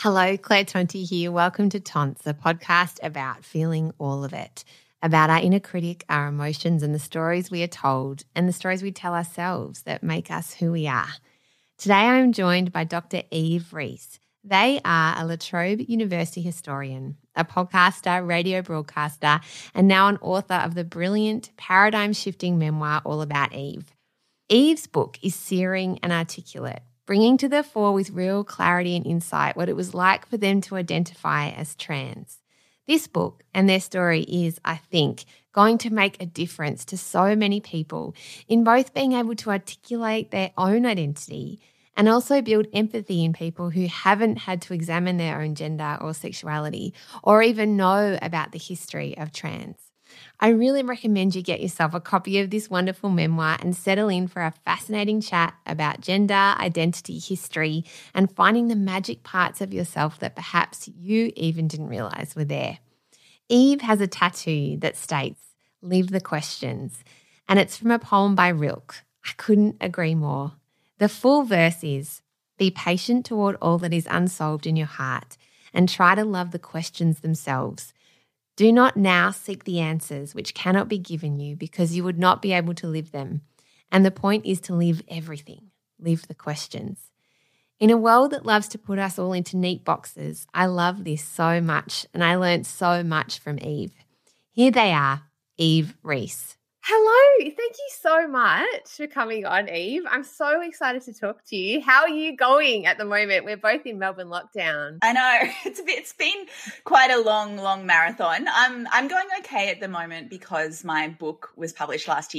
Hello, Claire Tonti here. Welcome to Tonts, a podcast about feeling all of it, about our inner critic, our emotions and the stories we are told and the stories we tell ourselves that make us who we are. Today I am joined by Dr. Eve Reese. They are a La Trobe University historian, a podcaster, radio broadcaster, and now an author of the brilliant paradigm-shifting memoir All About Eve. Eve's book is searing and articulate, bringing to the fore with real clarity and insight what it was like for them to identify as trans. This book and their story is, I think, going to make a difference to so many people in both being able to articulate their own identity and also build empathy in people who haven't had to examine their own gender or sexuality or even know about the history of trans. I really recommend you get yourself a copy of this wonderful memoir and settle in for a fascinating chat about gender, identity, history, and finding the magic parts of yourself that perhaps you even didn't realise were there. Eve has a tattoo that states, "Leave the questions," and it's from a poem by Rilke. I couldn't agree more. The full verse is, "Be patient toward all that is unsolved in your heart and try to love the questions themselves. Do not now seek the answers which cannot be given you because you would not be able to live them. And the point is to live everything, live the questions." In a world that loves to put us all into neat boxes, I love this so much and I learned so much from Eve. Here they are, Eve Reese. Hello, thank you so much for coming on, Eve. I'm so excited to talk to you. How are you going at the moment? We're both in Melbourne lockdown. I know it's been quite a long marathon. I'm going okay at the moment because my book was published last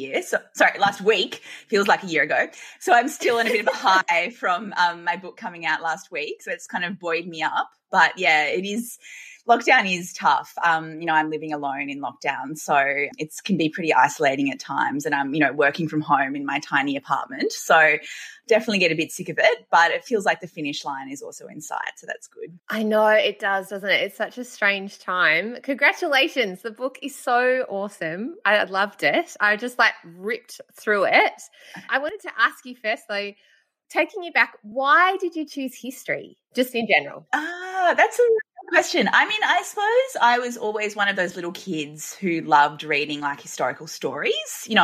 week. Feels like a year ago. So I'm still in a bit of a high from my book coming out last week. So it's kind of buoyed me up. But yeah, it is. Lockdown is tough. I'm living alone in lockdown, so it can be pretty isolating at times. And I'm, working from home in my tiny apartment. So definitely get a bit sick of it, but it feels like the finish line is also in sight. So that's good. I know it does, doesn't it? It's such a strange time. Congratulations. The book is so awesome. I loved it. I just ripped through it. I wanted to ask you first though, taking you back, why did you choose history, just in general? That's a question. I mean, I suppose I was always one of those little kids who loved reading historical stories,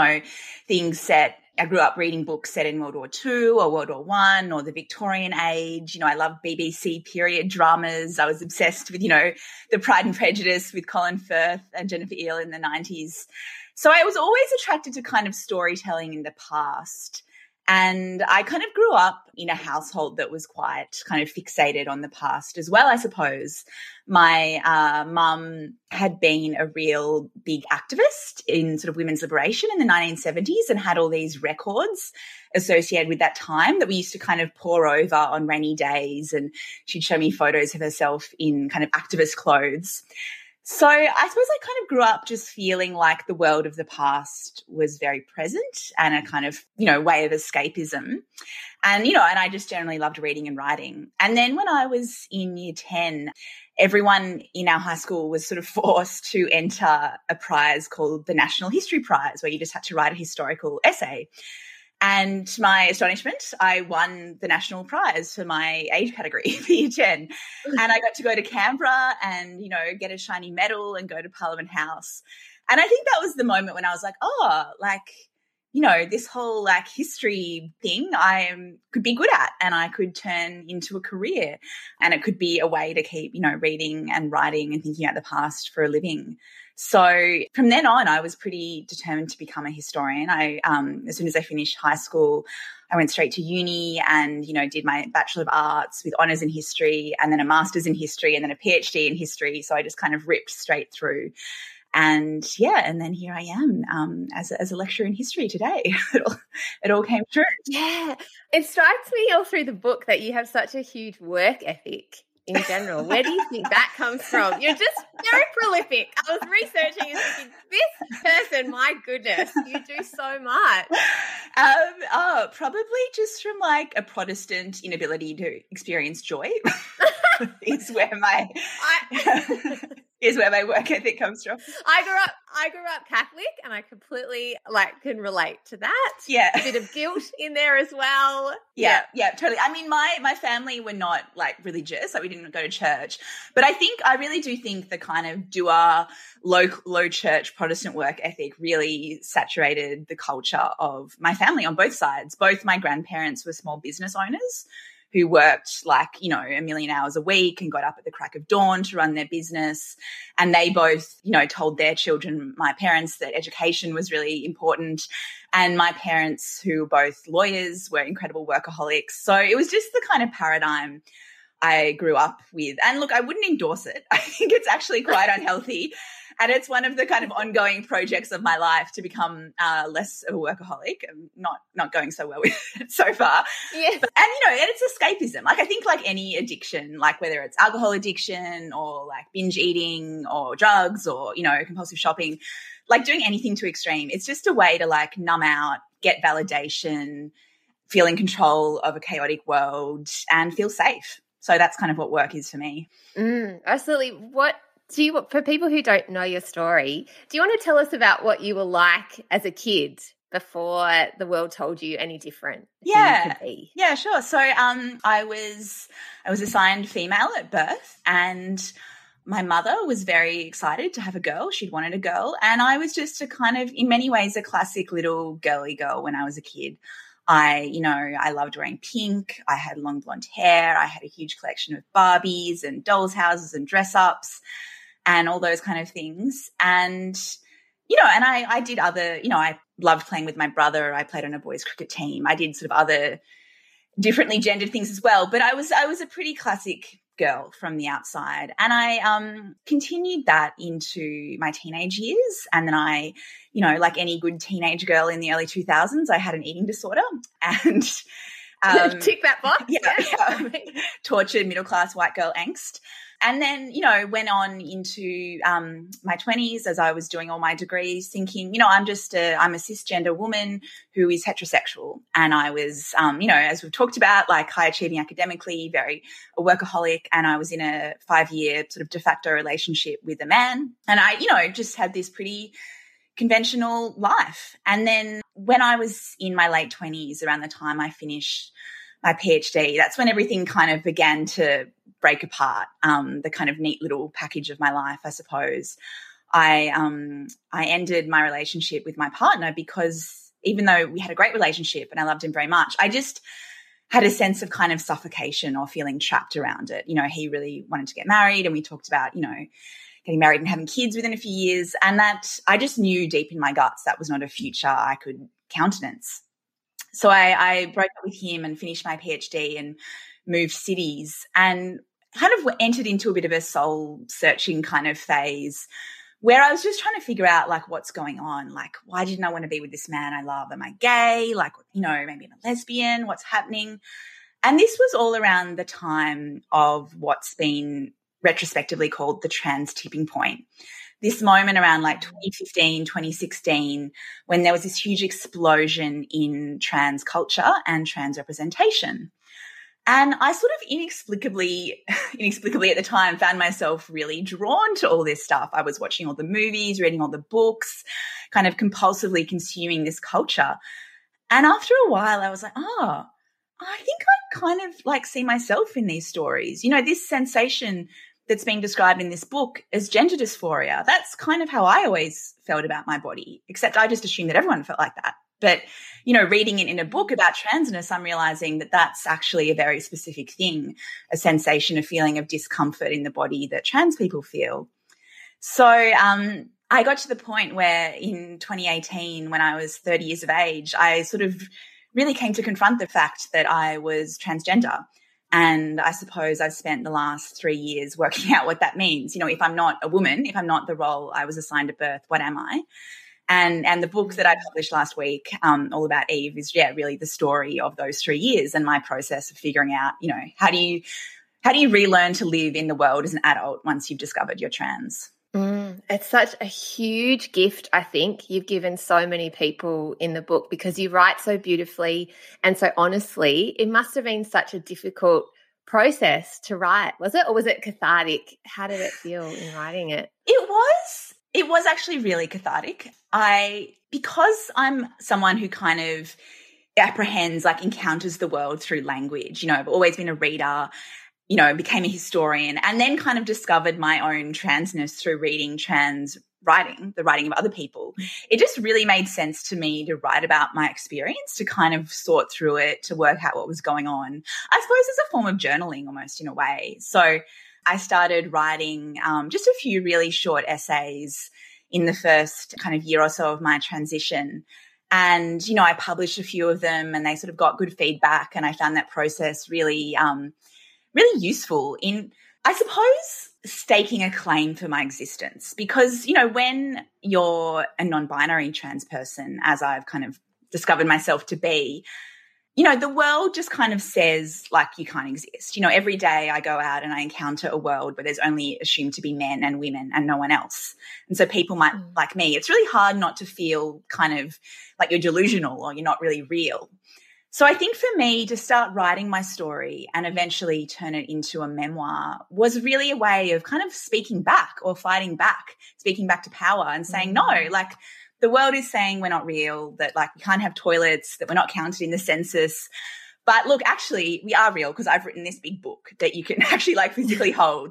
things set. I grew up reading books set in World War II or World War I or the Victorian age. I love BBC period dramas. I was obsessed with, the Pride and Prejudice with Colin Firth and Jennifer Eel in the 90s. So I was always attracted to kind of storytelling in the past. And I kind of grew up in a household that was quite kind of fixated on the past as well, I suppose. My mum had been a real big activist in sort of women's liberation in the 1970s and had all these records associated with that time that we used to kind of pore over on rainy days. And she'd show me photos of herself in kind of activist clothes. So I suppose I kind of grew up just feeling like the world of the past was very present and a kind of, way of escapism. And, and I just generally loved reading and writing. And then when I was in year 10, everyone in our high school was sort of forced to enter a prize called the National History Prize, where you just had to write a historical essay. And to my astonishment, I won the national prize for my age category for year 10. And I got to go to Canberra and, get a shiny medal and go to Parliament House. And I think that was the moment when I was like, this whole history thing I could be good at and I could turn into a career, and it could be a way to keep, reading and writing and thinking about the past for a living. So from then on, I was pretty determined to become a historian. As soon as I finished high school, I went straight to uni and, did my Bachelor of Arts with honours in history and then a master's in history and then a PhD in history. So I just kind of ripped straight through. And then here I am as a lecturer in history today. It all came true. Yeah. It strikes me all through the book that you have such a huge work ethic in general. Where do you think that comes from? You're just very prolific. I was researching and thinking, this person, my goodness, you do so much. Probably just from a Protestant inability to experience joy is where my work ethic comes from. I I grew up Catholic and I completely can relate to that. Yeah. A bit of guilt in there as well. Yeah, totally. I mean, my family were not religious, we didn't go to church, but I really do think the kind of doer, low church Protestant work ethic really saturated the culture of my family on both sides. Both my grandparents were small business owners who worked a million hours a week and got up at the crack of dawn to run their business. And they both, told their children, my parents, that education was really important. And my parents, who were both lawyers, were incredible workaholics. So it was just the kind of paradigm I grew up with. And look, I wouldn't endorse it. I think it's actually quite unhealthy. And it's one of the kind of ongoing projects of my life to become less of a workaholic. I'm not going so well with it so far. Yeah. And it's escapism. I think any addiction, whether it's alcohol addiction or binge eating or drugs or, compulsive shopping, doing anything to extreme, it's just a way to numb out, get validation, feel in control of a chaotic world and feel safe. So that's kind of what work is for me. Absolutely. For people who don't know your story, do you want to tell us about what you were like as a kid before the world told you any different? Yeah, sure. So I was assigned female at birth, and my mother was very excited to have a girl. She'd wanted a girl, and I was just in many ways, a classic little girly girl when I was a kid. I loved wearing pink. I had long blonde hair. I had a huge collection of Barbies and dolls' houses and dress-ups and all those kind of things. And, and I did other, I loved playing with my brother. I played on a boys' cricket team. I did sort of other differently gendered things as well. But I was a pretty classic girl from the outside. And I continued that into my teenage years. And then I, like any good teenage girl in the early 2000s, I had an eating disorder and tick that box. Yeah. Tortured middle-class white girl angst. And then, went on into my 20s as I was doing all my degrees thinking, I'm a cisgender woman who is heterosexual. And I was, as we've talked about, high achieving academically, very a workaholic. And I was in a 5-year sort of de facto relationship with a man. And I, just had this pretty conventional life. And then when I was in my late 20s, around the time I finished my PhD, that's when everything kind of began to break apart, the kind of neat little package of my life, I suppose. I ended my relationship with my partner because even though we had a great relationship and I loved him very much, I just had a sense of kind of suffocation or feeling trapped around it. He really wanted to get married and we talked about, getting married and having kids within a few years. And that I just knew deep in my guts that was not a future I could countenance. So I broke up with him and finished my PhD and moved cities and kind of entered into a bit of a soul searching kind of phase where I was just trying to figure out what's going on. Why didn't I want to be with this man I love? Am I gay? Maybe I'm a lesbian. What's happening? And this was all around the time of what's been retrospectively called the trans tipping point. This moment around 2015, 2016, when there was this huge explosion in trans culture and trans representation. And I sort of inexplicably at the time found myself really drawn to all this stuff. I was watching all the movies, reading all the books, kind of compulsively consuming this culture. And after a while I was like, I think I kind of see myself in these stories. This sensation that's being described in this book as gender dysphoria. That's kind of how I always felt about my body, except I just assumed that everyone felt like that. But, reading it in a book about transness, I'm realizing that that's actually a very specific thing, a sensation, a feeling of discomfort in the body that trans people feel. So I got to the point where in 2018, when I was 30 years of age, I sort of really came to confront the fact that I was transgender. And I suppose I've spent the last 3 years working out what that means. If I'm not a woman, if I'm not the role I was assigned at birth, what am I? And the book that I published last week, all about Eve, is really the story of those 3 years and my process of figuring out, how do you relearn to live in the world as an adult once you've discovered you're trans? It's such a huge gift, I think, you've given so many people in the book because you write so beautifully and so honestly. It must have been such a difficult process to write, was it? Or was it cathartic? How did it feel in writing it? It It was actually really cathartic. Because I'm someone who kind of apprehends, like encounters the world through language, I've always been a reader, became a historian, and then kind of discovered my own transness through reading trans writing, the writing of other people. It just really made sense to me to write about my experience, to kind of sort through it, to work out what was going on. I suppose as a form of journaling almost, in a way. So I started writing just a few really short essays in the first kind of year or so of my transition. And, I published a few of them and they sort of got good feedback, and I found that process really, really useful in, I suppose, staking a claim for my existence. Because, when you're a non-binary trans person, as I've kind of discovered myself to be, the world just kind of says, like, you can't exist. Every day I go out and I encounter a world where there's only assumed to be men and women and no one else. And so people might, like me, it's really hard not to feel kind of like you're delusional or you're not really real. So I think for me to start writing my story and eventually turn it into a memoir was really a way of kind of speaking back or fighting back, speaking back to power and saying, no, like, the world is saying we're not real, that like we can't have toilets, that we're not counted in the census. But look, actually we are real, because I've written this big book that you can actually like physically hold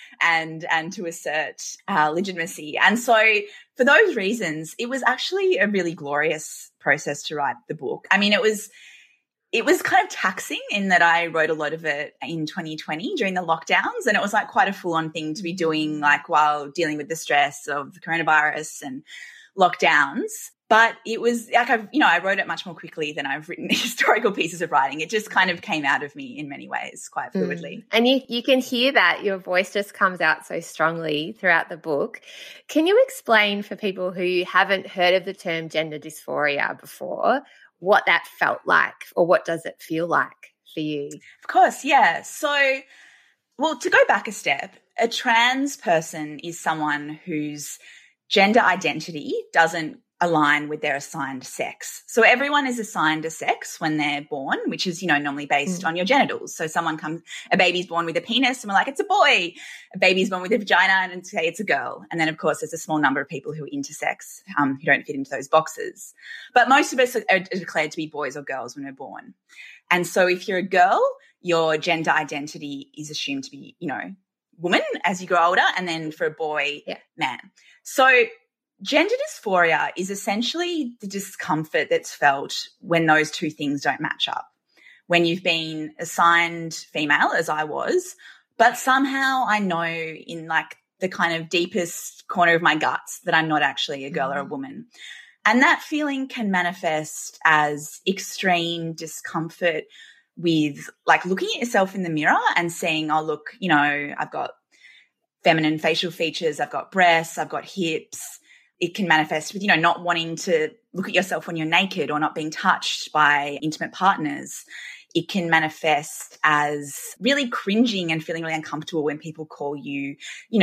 and to assert legitimacy. And so for those reasons, it was actually a really glorious process to write the book. I mean, it was kind of taxing in that I wrote a lot of it in 2020 during the lockdowns, and it was like quite a full-on thing to be doing, like while dealing with the stress of the coronavirus and lockdowns. But it was like, I wrote it much more quickly than I've written historical pieces of writing. It just kind of came out of me in many ways quite fluidly. And you can hear that your voice just comes out so strongly throughout the book. Can you explain for people who haven't heard of the term gender dysphoria before, what that felt like, or what does it feel like for you? Of course, yeah. So, well, to go back a step, a trans person is someone whose gender identity doesn't align with their assigned sex. So everyone is assigned a sex when they're born, which is, normally based on your genitals. So a baby's born with a penis and we're like, it's a boy. A baby's born with a vagina and say it's a girl. And then, of course, there's a small number of people who are intersex, who don't fit into those boxes. But most of us are declared to be boys or girls when we're born. And so if you're a girl, your gender identity is assumed to be, woman as you grow older, and then for a boy, man. So gender dysphoria is essentially the discomfort that's felt when those two things don't match up. When you've been assigned female, as I was, but somehow I know in like the kind of deepest corner of my guts that I'm not actually a girl or a woman. And that feeling can manifest as extreme discomfort with like looking at yourself in the mirror and saying, oh, look, I've got feminine facial features, I've got breasts, I've got hips. It can manifest with, not wanting to look at yourself when you're naked or not being touched by intimate partners. It can manifest as really cringing and feeling really uncomfortable when people call you,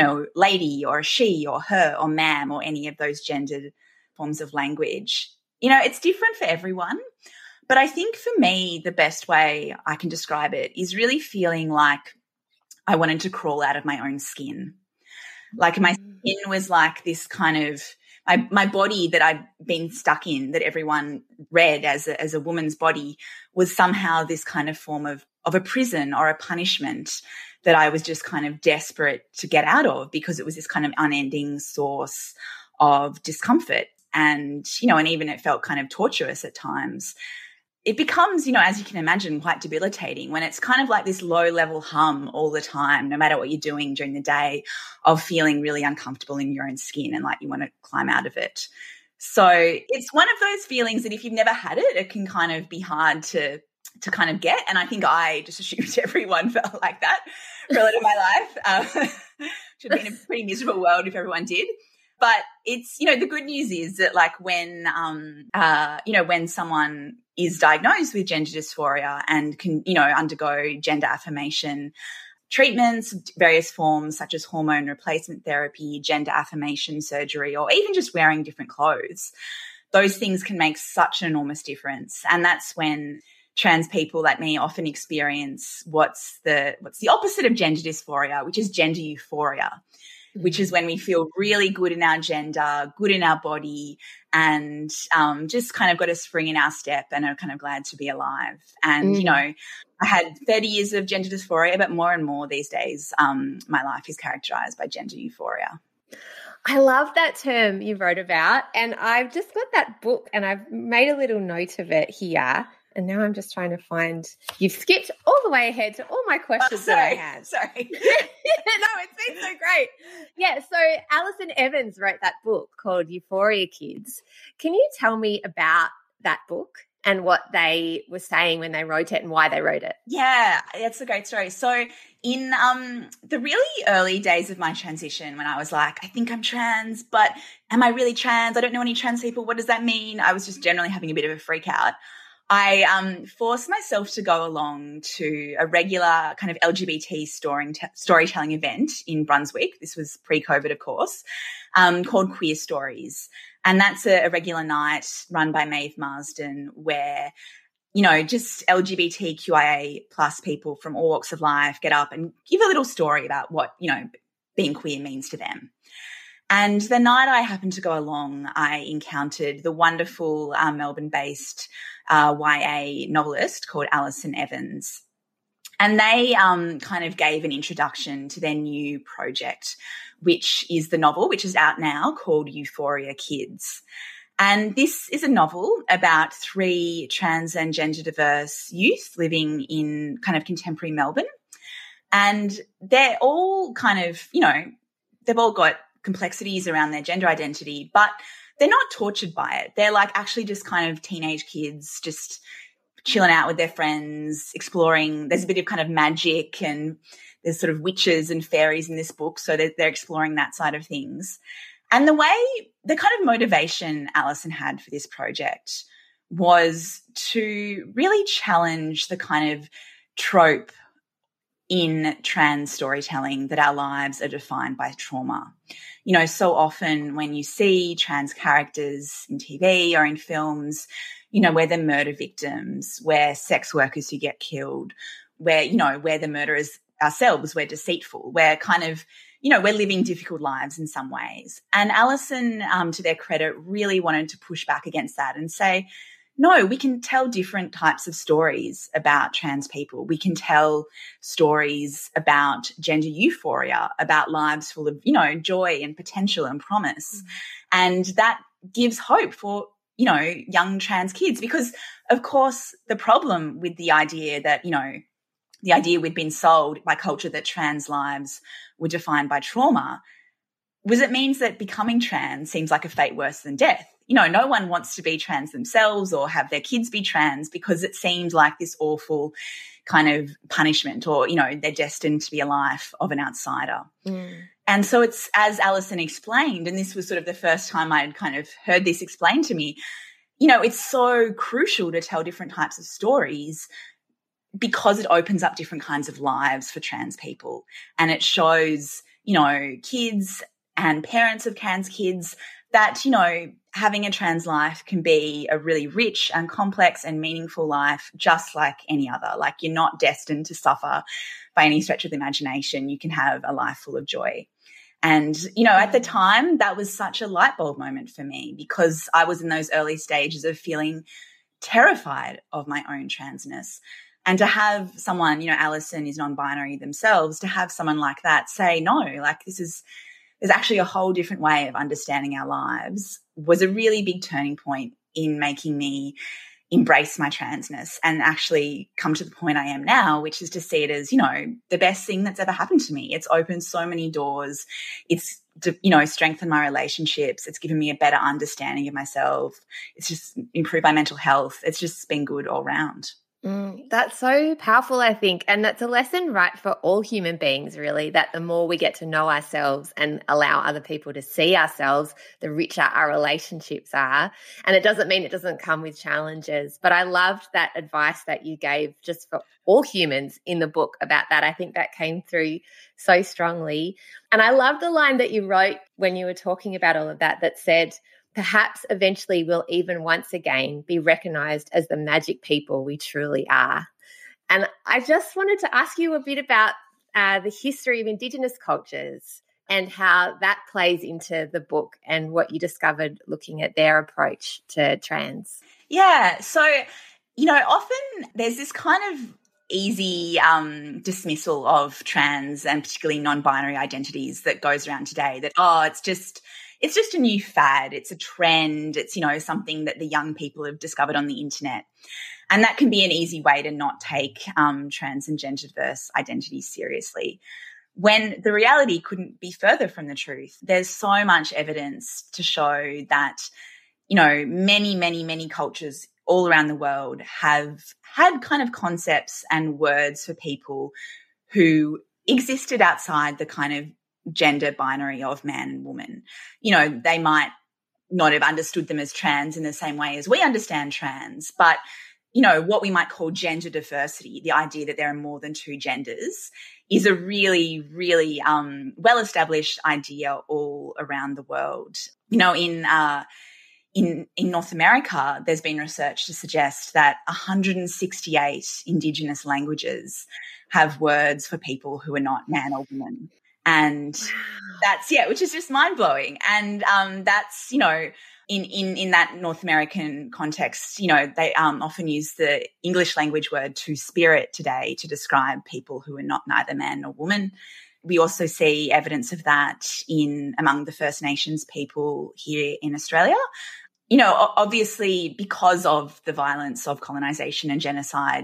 lady or she or her or ma'am or any of those gendered forms of language. It's different for everyone. But I think for me, the best way I can describe it is really feeling like I wanted to crawl out of my own skin. Like my skin was like this kind of my body that I'd been stuck in, that everyone read as a woman's body, was somehow this kind of form of a prison or a punishment that I was just kind of desperate to get out of, because it was this kind of unending source of discomfort. And, and even it felt kind of torturous at times. It becomes, as you can imagine, quite debilitating when it's kind of like this low-level hum all the time, no matter what you're doing during the day, of feeling really uncomfortable in your own skin and like you want to climb out of it. So it's one of those feelings that if you've never had it, it can kind of be hard to kind of get. And I think I just assumed everyone felt like that for a lot of my life. Should have been a pretty miserable world if everyone did. But it's, the good news is that like when someone is diagnosed with gender dysphoria and can, undergo gender affirmation treatments, various forms such as hormone replacement therapy, gender affirmation surgery, or even just wearing different clothes, those things can make such an enormous difference. And that's when trans people like me often experience what's the opposite of gender dysphoria, which is gender euphoria. which is when we feel really good in our gender, good in our body, and just kind of got a spring in our step and are kind of glad to be alive. And, you know, I had 30 years of gender dysphoria, but more and more these days, my life is characterized by gender euphoria. I love that term you wrote about, and I've just got that book and I've made a little note of it here, and now I'm just trying to find – you've skipped all the way ahead to all my questions that I had. Sorry. No, it's been so great. Yeah, so Alison Evans wrote that book called Euphoria Kids. Can you tell me about that book and what they were saying when they wrote it and why they wrote it? Yeah, that's a great story. So in the really early days of my transition, when I was like, I think I'm trans, but am I really trans? I don't know any trans people. What does that mean? I was just generally having a bit of a freak out. I forced myself to go along to a regular kind of LGBT storytelling event in Brunswick. This was pre-COVID, of course, called Queer Stories. And that's a regular night run by Maeve Marsden where, you know, just LGBTQIA plus people from all walks of life get up and give a little story about what, you know, being queer means to them. And the night I happened to go along, I encountered the wonderful Melbourne-based YA novelist called Alison Evans. And they kind of gave an introduction to their new project, which is the novel, which is out now, called Euphoria Kids. And this is a novel about 3 trans and gender diverse youth living in kind of contemporary Melbourne. And they're all kind of, you know, they've all got complexities around their gender identity, but they're not tortured by it. They're like actually just kind of teenage kids just chilling out with their friends, exploring. There's a bit of kind of magic and there's sort of witches and fairies in this book. So they're exploring that side of things. And the kind of motivation Alison had for this project was to really challenge the kind of trope in trans storytelling that our lives are defined by trauma. You know, so often when you see trans characters in TV or in films, you know, we're the murder victims, we're sex workers who get killed, we're the murderers ourselves, we're deceitful, we're kind of, you know, we're living difficult lives in some ways. And Alison, to their credit, really wanted to push back against that and say, no, we can tell different types of stories about trans people. We can tell stories about gender euphoria, about lives full of, you know, joy and potential and promise. And that gives hope for, you know, young trans kids. Because, of course, the problem with the idea that, you know, the idea we'd been sold by culture that trans lives were defined by trauma was it means that becoming trans seems like a fate worse than death. You know, no one wants to be trans themselves or have their kids be trans because it seems like this awful kind of punishment or, you know, they're destined to be a life of an outsider. And so it's, as Alison explained, and this was sort of the first time I'd kind of heard this explained to me, you know, it's so crucial to tell different types of stories because it opens up different kinds of lives for trans people. And it shows, you know, kids and parents of trans kids that, you know, having a trans life can be a really rich and complex and meaningful life just like any other. Like, you're not destined to suffer by any stretch of the imagination. You can have a life full of joy. And, you know, at the time, that was such a light bulb moment for me because I was in those early stages of feeling terrified of my own transness. And to have someone, you know, Alison is non-binary themselves, to have someone like that say, no, like there's actually a whole different way of understanding our lives was a really big turning point in making me embrace my transness and actually come to the point I am now, which is to see it as, you know, the best thing that's ever happened to me. It's opened so many doors. It's, you know, strengthened my relationships. It's given me a better understanding of myself. It's just improved my mental health. It's just been good all round. That's so powerful, I think. And that's a lesson, right, for all human beings, really, that the more we get to know ourselves and allow other people to see ourselves, the richer our relationships are. And it doesn't mean it doesn't come with challenges. But I loved that advice that you gave just for all humans in the book about that. I think that came through so strongly. And I love the line that you wrote when you were talking about all of that, that said, perhaps eventually we'll even once again be recognised as the magic people we truly are. And I just wanted to ask you a bit about the history of Indigenous cultures and how that plays into the book and what you discovered looking at their approach to trans. Yeah. So, often there's this kind of easy dismissal of trans and particularly non-binary identities that goes around today that, it's just a new fad. It's a trend. It's, something that the young people have discovered on the internet. And that can be an easy way to not take trans and gender diverse identities seriously, when the reality couldn't be further from the truth. There's so much evidence to show that, many, many, many cultures all around the world have had kind of concepts and words for people who existed outside the kind of gender binary of man and woman. They might not have understood them as trans in the same way as we understand trans, but what we might call gender diversity, the idea that there are more than two genders, is a really, really well-established idea all around the world. In North America, there's been research to suggest that 168 Indigenous languages have words for people who are not man or woman. And that's, which is just mind-blowing. And that's, in that North American context, they often use the English language word two-spirit today to describe people who are not neither man nor woman. We also see evidence of that among the First Nations people here in Australia. Obviously, because of the violence of colonisation and genocide,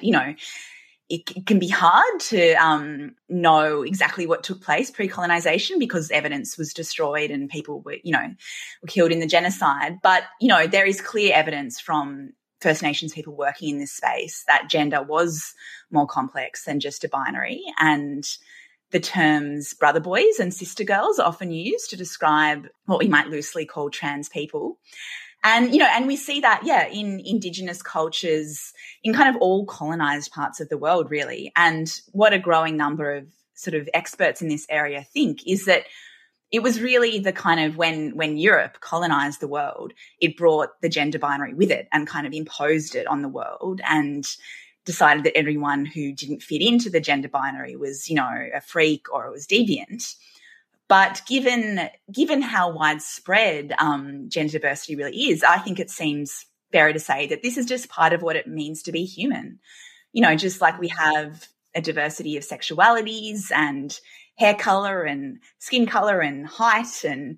it can be hard to know exactly what took place pre-colonisation because evidence was destroyed and people were killed in the genocide. But, there is clear evidence from First Nations people working in this space that gender was more complex than just a binary, and the terms brother boys and sister girls are often used to describe what we might loosely call trans people. And, and we see that, in Indigenous cultures in kind of all colonized parts of the world, really. And what a growing number of sort of experts in this area think is that it was really the kind of when Europe colonized the world, it brought the gender binary with it and kind of imposed it on the world and decided that everyone who didn't fit into the gender binary was, a freak or it was deviant. But given how widespread gender diversity really is, I think it seems fair to say that this is just part of what it means to be human. Just like we have a diversity of sexualities and hair color and skin color and height and,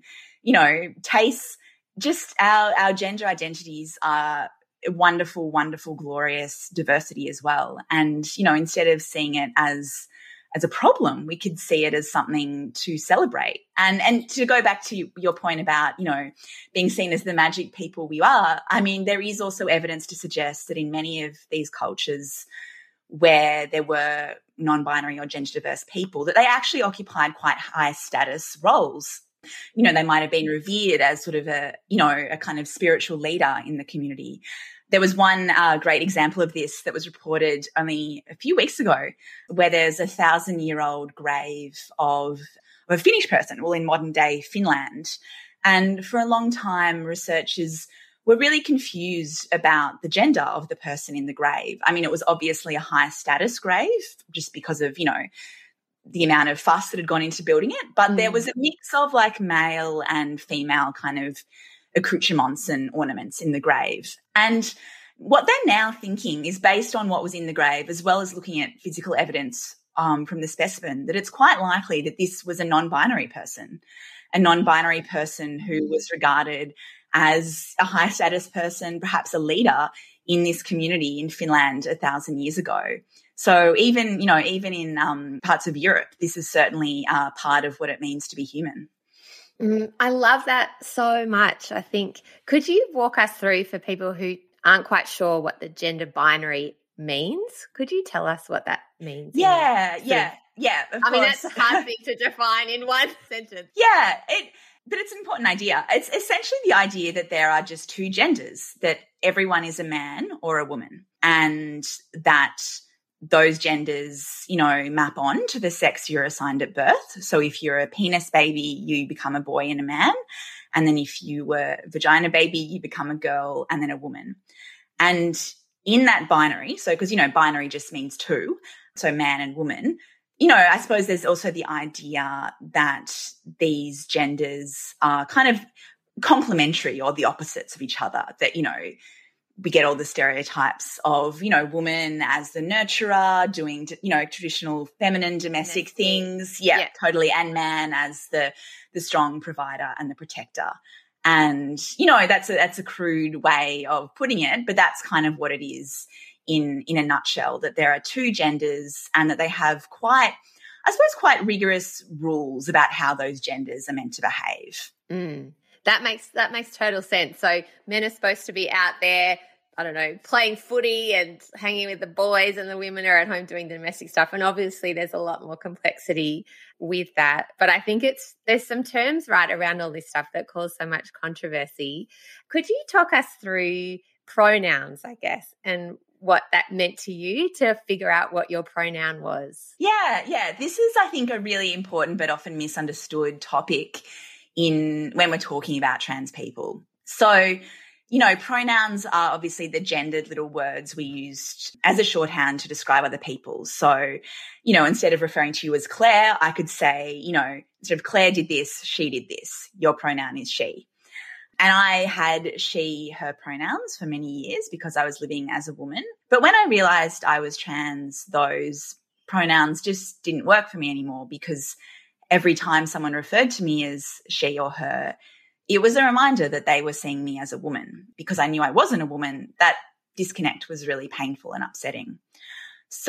tastes, just our gender identities are a wonderful, wonderful, glorious diversity as well. And, instead of seeing it as a problem, we could see it as something to celebrate. And to go back to your point about, being seen as the magic people we are, I mean, there is also evidence to suggest that in many of these cultures where there were non-binary or gender diverse people, that they actually occupied quite high status roles. They might have been revered as sort of a kind of spiritual leader in the community. There was one great example of this that was reported only a few weeks ago, where there's 1,000-year-old grave of a Finnish person, in modern day Finland. And for a long time, researchers were really confused about the gender of the person in the grave. I mean, it was obviously a high status grave just because of, the amount of fuss that had gone into building it. But there was a mix of like male and female kind of accoutrements and ornaments in the grave. And what they're now thinking is based on what was in the grave, as well as looking at physical evidence from the specimen, that it's quite likely that this was a non-binary person who was regarded as a high status person, perhaps a leader in this community in Finland 1,000 years ago. So even in parts of Europe, this is certainly part of what it means to be human. I love that so much. I think, could you walk us through, for people who aren't quite sure what the gender binary means, could you tell us what that means? Yeah, of course. That's a hard thing to define in one sentence. Yeah, but it's an important idea. It's essentially the idea that there are just two genders, that everyone is a man or a woman, and that those genders, map on to the sex you're assigned at birth. So if you're a penis baby, you become a boy and a man. And then if you were a vagina baby, you become a girl and then a woman. And in that binary, so because, binary just means two, so man and woman, you know, I suppose there's also the idea that these genders are kind of complementary or the opposites of each other, that, you know, we get all the stereotypes of, you know, woman as the nurturer doing, you know, traditional feminine domestic things. Yeah, totally. And man as the strong provider and the protector. And, you know, that's a crude way of putting it, but that's kind of what it is in a nutshell, that there are two genders and that they have quite rigorous rules about how those genders are meant to behave. Mm. That makes total sense. So men are supposed to be out there, I don't know, playing footy and hanging with the boys, and the women are at home doing the domestic stuff. And obviously there's a lot more complexity with that. But I think there's some terms right around all this stuff that cause so much controversy. Could you talk us through pronouns, I guess, and what that meant to you to figure out what your pronoun was? Yeah. This is, I think, a really important but often misunderstood topic when we're talking about trans people. So, you know, pronouns are obviously the gendered little words we used as a shorthand to describe other people. So, you know, instead of referring to you as Claire, I could say, you know, instead of Claire did this, she did this. Your pronoun is she. And I had she, her pronouns for many years because I was living as a woman. But when I realized I was trans, those pronouns just didn't work for me anymore, because every time someone referred to me as she or her, it was a reminder that they were seeing me as a woman. Because I knew I wasn't a woman, that disconnect was really painful and upsetting. So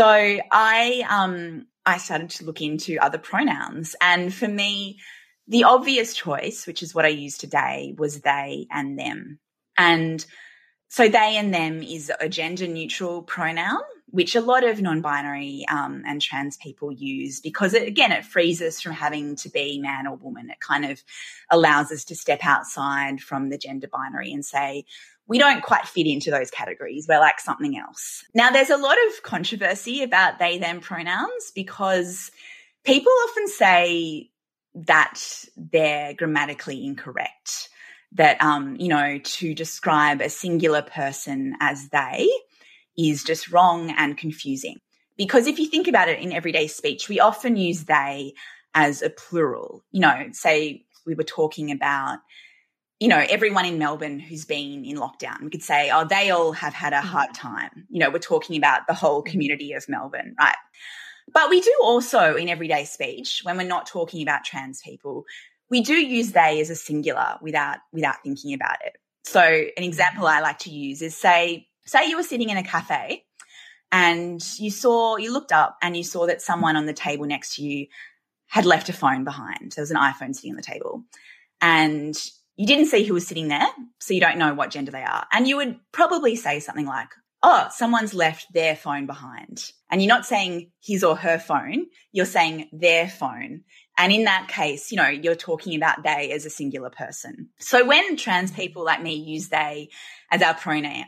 I started to look into other pronouns. And for me, the obvious choice, which is what I use today, was they and them. And so they and them is a gender-neutral pronoun, which a lot of non-binary and trans people use, because, it frees us from having to be man or woman. It kind of allows us to step outside from the gender binary and say, we don't quite fit into those categories. We're like something else. Now, there's a lot of controversy about they, them pronouns, because people often say that they're grammatically incorrect, that, you know, to describe a singular person as they is just wrong and confusing. Because if you think about it in everyday speech, we often use they as a plural. You know, say we were talking about, you know, everyone in Melbourne who's been in lockdown. We could say, oh, they all have had a hard time. You know, we're talking about the whole community of Melbourne, right? But we do also, in everyday speech, when we're not talking about trans people, we do use they as a singular without thinking about it. So an example I like to use is say you were sitting in a cafe and you looked up and you saw that someone on the table next to you had left a phone behind. There was an iPhone sitting on the table, and you didn't see who was sitting there, so you don't know what gender they are. And you would probably say something like, oh, someone's left their phone behind. And you're not saying his or her phone, you're saying their phone. And in that case, you know, you're talking about they as a singular person. So when trans people like me use they as our pronoun,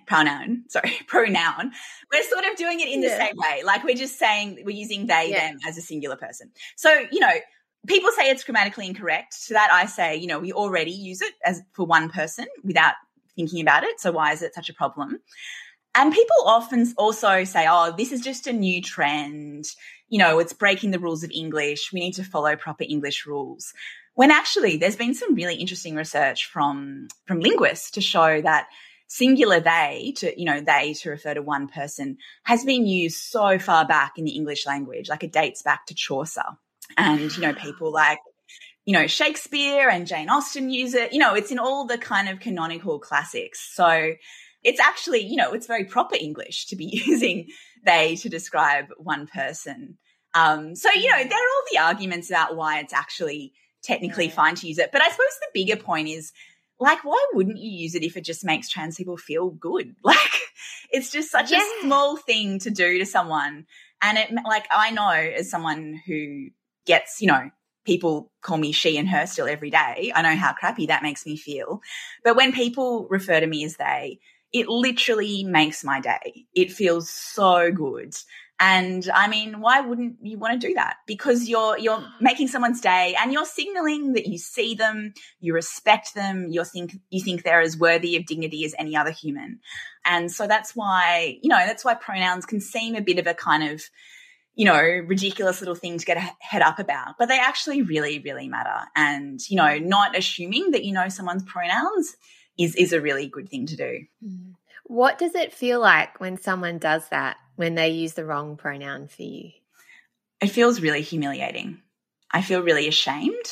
we're sort of doing it in the same way. Like we're just saying we're using they, them as a singular person. So, you know, people say it's grammatically incorrect. To that I say, you know, we already use it as for one person without thinking about it. So why is it such a problem? And people often also say, oh, this is just a new trend. You know, it's breaking the rules of English. We need to follow proper English rules. When actually there's been some really interesting research from linguists to show that singular they to refer to one person has been used so far back in the English language. Like it dates back to Chaucer. And, you know, people like, you know, Shakespeare and Jane Austen use it. You know, it's in all the kind of canonical classics. So it's actually, you know, it's very proper English to be using they to describe one person. So, you know, there are all the arguments about why it's actually technically fine to use it. But I suppose the bigger point is, like, why wouldn't you use it if it just makes trans people feel good? Like, it's just such a small thing to do to someone. And it, like, I know as someone who gets, you know, people call me she and her still every day, I know how crappy that makes me feel. But when people refer to me as they, it literally makes my day. It feels so good. And I mean, why wouldn't you want to do that? Because you're making someone's day and you're signaling that you see them, you respect them, you think they're as worthy of dignity as any other human. And so that's why pronouns can seem a bit of a kind of, ridiculous little thing to get a head up about, but they actually really, really matter. And, not assuming that someone's pronouns is a really good thing to do. What does it feel like when someone does that, when they use the wrong pronoun for you? It feels really humiliating. I feel really ashamed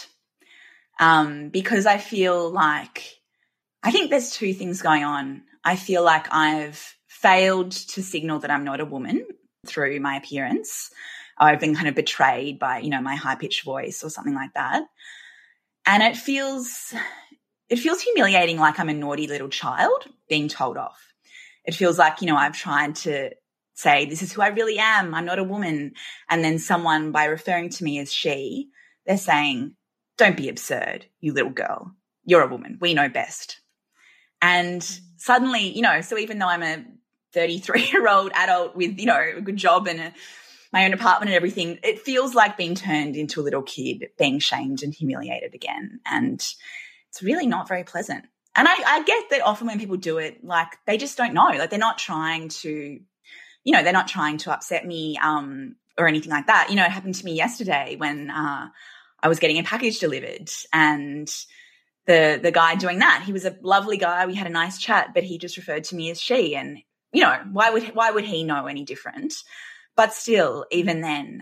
because I feel like, I think there's two things going on. I feel like I've failed to signal that I'm not a woman through my appearance. I've been kind of betrayed by, my high-pitched voice or something like that. And it feels humiliating, like I'm a naughty little child being told off. It feels like, I've tried to say, this is who I really am, I'm not a woman. And then someone, by referring to me as she, they're saying, don't be absurd, you little girl. You're a woman. We know best. And suddenly, so even though I'm a 33-year-old adult with, a good job and my own apartment and everything, it feels like being turned into a little kid, being shamed and humiliated again. And it's really not very pleasant. And I get that often when people do it, like they just don't know, like they're not trying to, they're not trying to upset me or anything like that. It happened to me yesterday when I was getting a package delivered, and the guy doing that, he was a lovely guy. We had a nice chat, but he just referred to me as she. And, why would he know any different? But still, even then,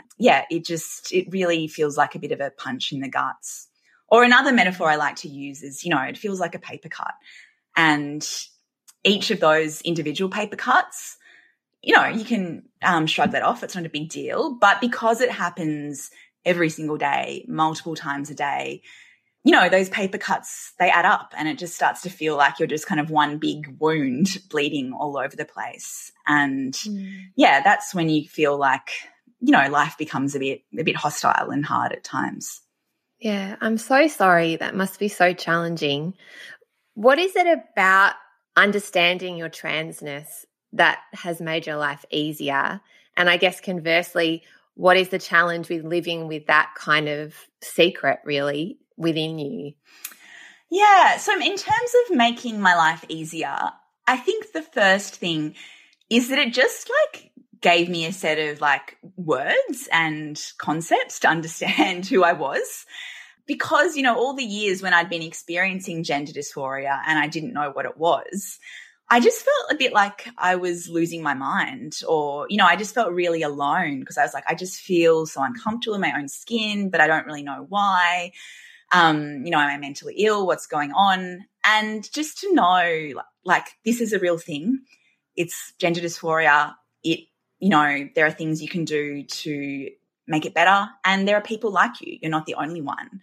it really feels like a bit of a punch in the guts. Or another metaphor I like to use is, it feels like a paper cut. And each of those individual paper cuts, you can shrug that off. It's not a big deal. But because it happens every single day, multiple times a day, those paper cuts, they add up, and it just starts to feel like you're just kind of one big wound bleeding all over the place. And that's when you feel like, life becomes a bit hostile and hard at times. Yeah, I'm so sorry. That must be so challenging. What is it about understanding your transness that has made your life easier? And I guess conversely, what is the challenge with living with that kind of secret really within you? Yeah, so in terms of making my life easier, I think the first thing is that it just gave me a set of words and concepts to understand who I was. Because, all the years when I'd been experiencing gender dysphoria and I didn't know what it was, I just felt a bit like I was losing my mind, or, I just felt really alone because I was like, I just feel so uncomfortable in my own skin, but I don't really know why. Am I mentally ill? What's going on? And just to know, this is a real thing. It's gender dysphoria. There are things you can do to make it better. And there are people like you. You're not the only one.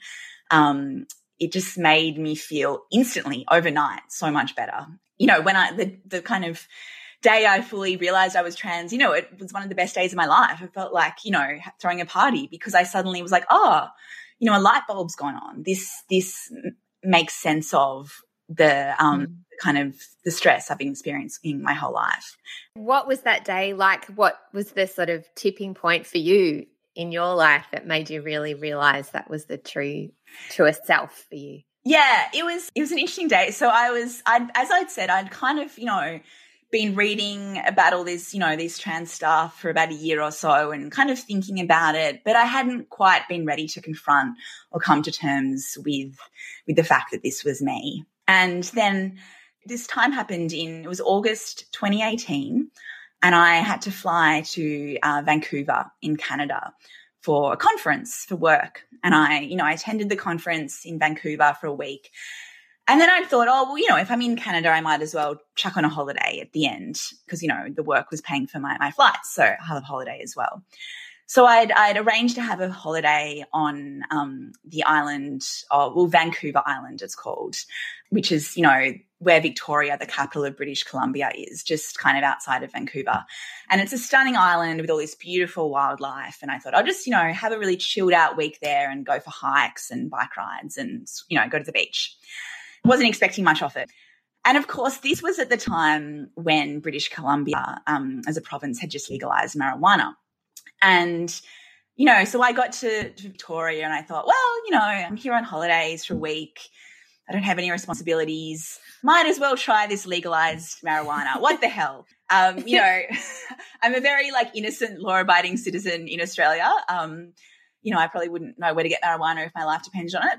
It just made me feel instantly, overnight, so much better. When the kind of day I fully realized I was trans, it was one of the best days of my life. I felt like, throwing a party, because I suddenly was like, a light bulb's gone on. This makes sense of the kind of the stress I've been experiencing my whole life. What was that day like? What was the sort of tipping point for you in your life that made you really realize that was the truest self for you? Yeah, it was an interesting day. So as I'd said, I'd kind of, been reading about all this, these trans stuff for about a year or so and kind of thinking about it, but I hadn't quite been ready to confront or come to terms with the fact that this was me. And then this time happened it was August 2018, and I had to fly to Vancouver in Canada for a conference for work. And I attended the conference in Vancouver for a week. And then I thought, if I'm in Canada, I might as well chuck on a holiday at the end because, the work was paying for my flights. So I have a holiday as well. So I'd arranged to have a holiday on the island, Vancouver Island it's called, which is, where Victoria, the capital of British Columbia, is, just kind of outside of Vancouver. And it's a stunning island with all this beautiful wildlife. And I thought I'll just, have a really chilled out week there and go for hikes and bike rides and, go to the beach. Wasn't expecting much of it. And of course, this was at the time when British Columbia, as a province, had just legalized marijuana. And, so I got to Victoria and I thought, I'm here on holidays for a week. I don't have any responsibilities. Might as well try this legalized marijuana. What the hell? You know, I'm a very like innocent, law-abiding citizen in Australia. You know, I probably wouldn't know where to get marijuana if my life depended on it.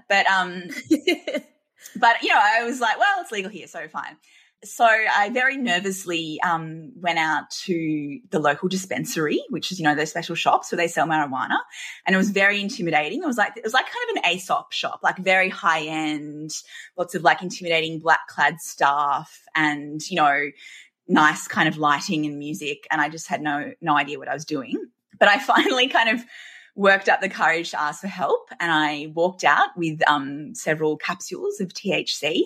But you know, I was like, well, it's legal here, so fine. So I very nervously went out to the local dispensary, which is, you know, those special shops where they sell marijuana. And it was very intimidating. It was like kind of an Aesop shop, like very high end, lots of like intimidating black clad staff and, you know, nice kind of lighting and music. And I just had no idea what I was doing. But I finally kind of worked up the courage to ask for help. And I walked out with several capsules of THC.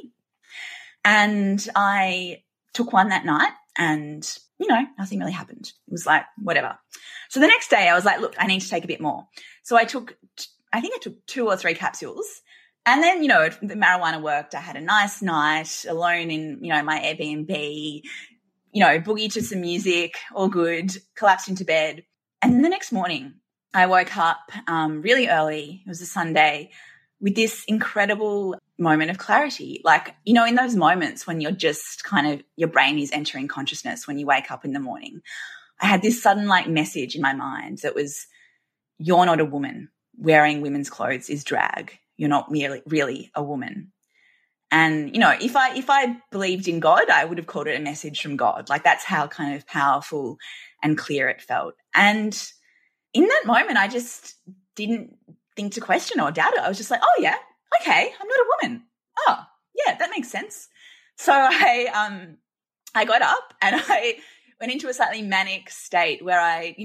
And I took one that night and, you know, nothing really happened. It was like, whatever. So the next day I was like, look, I need to take a bit more. So I think I took 2 or 3 capsules. And then, you know, the marijuana worked. I had a nice night alone in, you know, my Airbnb, you know, boogie to some music, all good, collapsed into bed. And then the next morning I woke up really early. It was a Sunday with this incredible moment of clarity. Like, you know, in those moments when you're just kind of, your brain is entering consciousness when you wake up in the morning, I had this sudden like message in my mind that was, you're not a woman. Wearing women's clothes is drag. You're not really a woman. And, you know, if I believed in God, I would have called it a message from God. Like that's how kind of powerful and clear it felt. And in that moment, I just didn't think to question or doubt it. I was just like, oh yeah, okay, I'm not a woman. Oh yeah, that makes sense. So I got up and I went into a slightly manic state where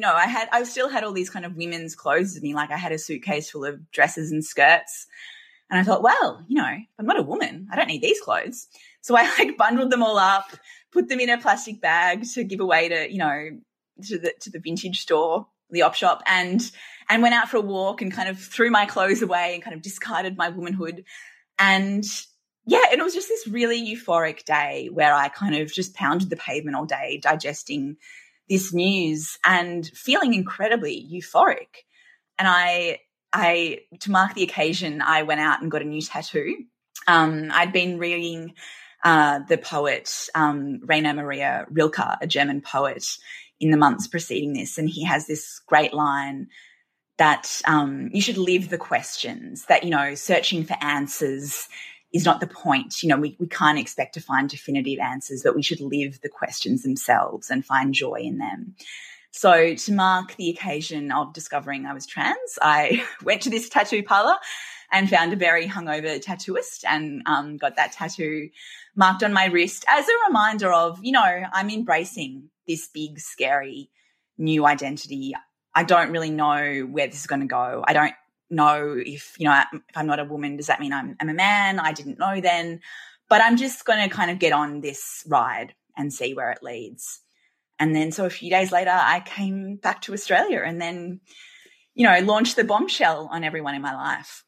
I still had all these kind of women's clothes with me. Like I had a suitcase full of dresses and skirts. And I thought, well, you know, I'm not a woman. I don't need these clothes. So I like bundled them all up, put them in a plastic bag to give away to, you know, to the vintage store, the op shop, and went out for a walk and kind of threw my clothes away and kind of discarded my womanhood. And yeah, and it was just this really euphoric day where I kind of just pounded the pavement all day, digesting this news and feeling incredibly euphoric. And I to mark the occasion, I went out and got a new tattoo. I'd been reading the poet Rainer Maria Rilke, a German poet, in the months preceding this. And he has this great line that you should live the questions, that, you know, searching for answers is not the point. You know, we can't expect to find definitive answers, but we should live the questions themselves and find joy in them. So to mark the occasion of discovering I was trans, I went to this tattoo parlor and found a very hungover tattooist and got that tattoo marked on my wrist as a reminder of, you know, I'm embracing this big, scary new identity. I don't really know where this is going to go. I don't know if, you know, if I'm not a woman, does that mean I'm a man? I didn't know then. But I'm just going to kind of get on this ride and see where it leads. And then so a few days later, I came back to Australia and then, you know, launched the bombshell on everyone in my life.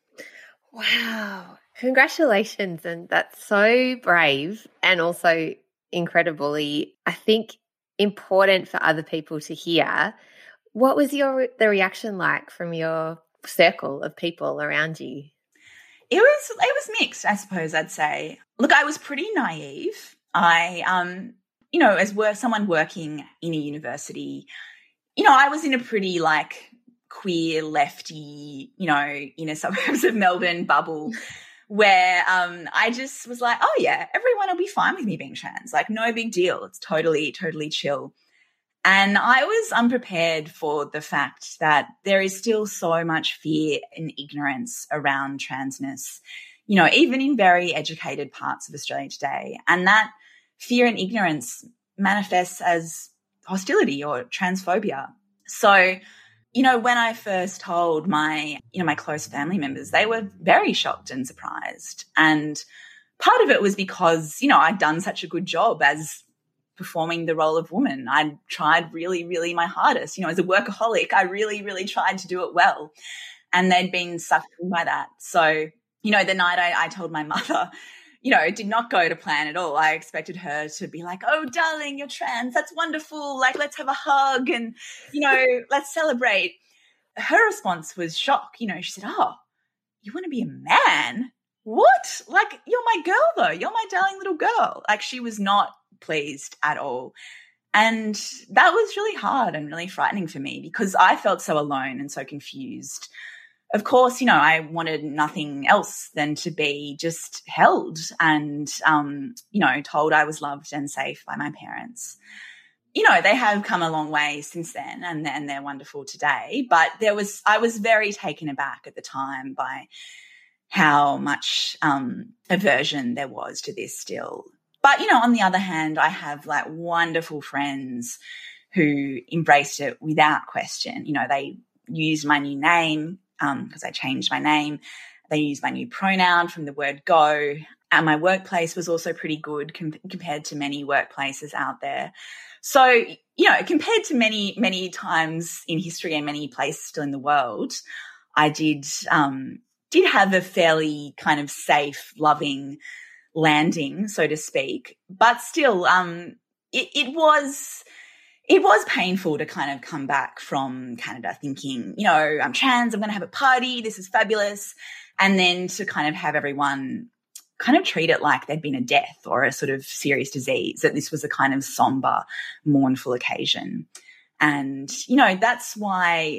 Wow. Congratulations. And that's so brave and also incredibly, I think, important for other people to hear. What was the reaction like from your circle of people around you? It was mixed, I suppose I'd say. Look, I was pretty naive. You know, as someone working in a university, you know, I was in a pretty like queer, lefty, you know, inner suburbs of Melbourne bubble where I just was like, oh yeah, everyone will be fine with me being trans. Like no big deal. It's totally, totally chill. And I was unprepared for the fact that there is still so much fear and ignorance around transness, you know, even in very educated parts of Australia today. And that fear and ignorance manifests as hostility or transphobia. So, you know, when I first told my close family members, they were very shocked and surprised. And part of it was because, you know, I'd done such a good job as performing the role of woman. I tried really, really my hardest. You know, as a workaholic, I really, really tried to do it well. And they'd been sucked in by that. So, you know, the night I told my mother, you know, it did not go to plan at all. I expected her to be like, oh, darling, you're trans. That's wonderful. Like, let's have a hug and, you know, let's celebrate. Her response was shock. You know, she said, oh, you want to be a man? what? Like, you're my girl though. You're my darling little girl. Like, she was not pleased at all. And that was really hard and really frightening for me because I felt so alone and so confused. Of course, you know, I wanted nothing else than to be just held and, you know, told I was loved and safe by my parents. You know, they have come a long way since then and they're wonderful today. But I was very taken aback at the time by how much aversion there was to this still. But, you know, on the other hand, I have like wonderful friends who embraced it without question. You know, they used my new name because I changed my name. They used my new pronoun from the word go. And my workplace was also pretty good compared to many workplaces out there. So, you know, compared to many, many times in history and many places still in the world, I did have a fairly kind of safe, loving landing, so to speak. But still, it was painful to kind of come back from Canada thinking, you know, I'm trans, I'm going to have a party, this is fabulous. And then to kind of have everyone kind of treat it like there'd been a death or a sort of serious disease, that this was a kind of somber, mournful occasion. And, you know, that's one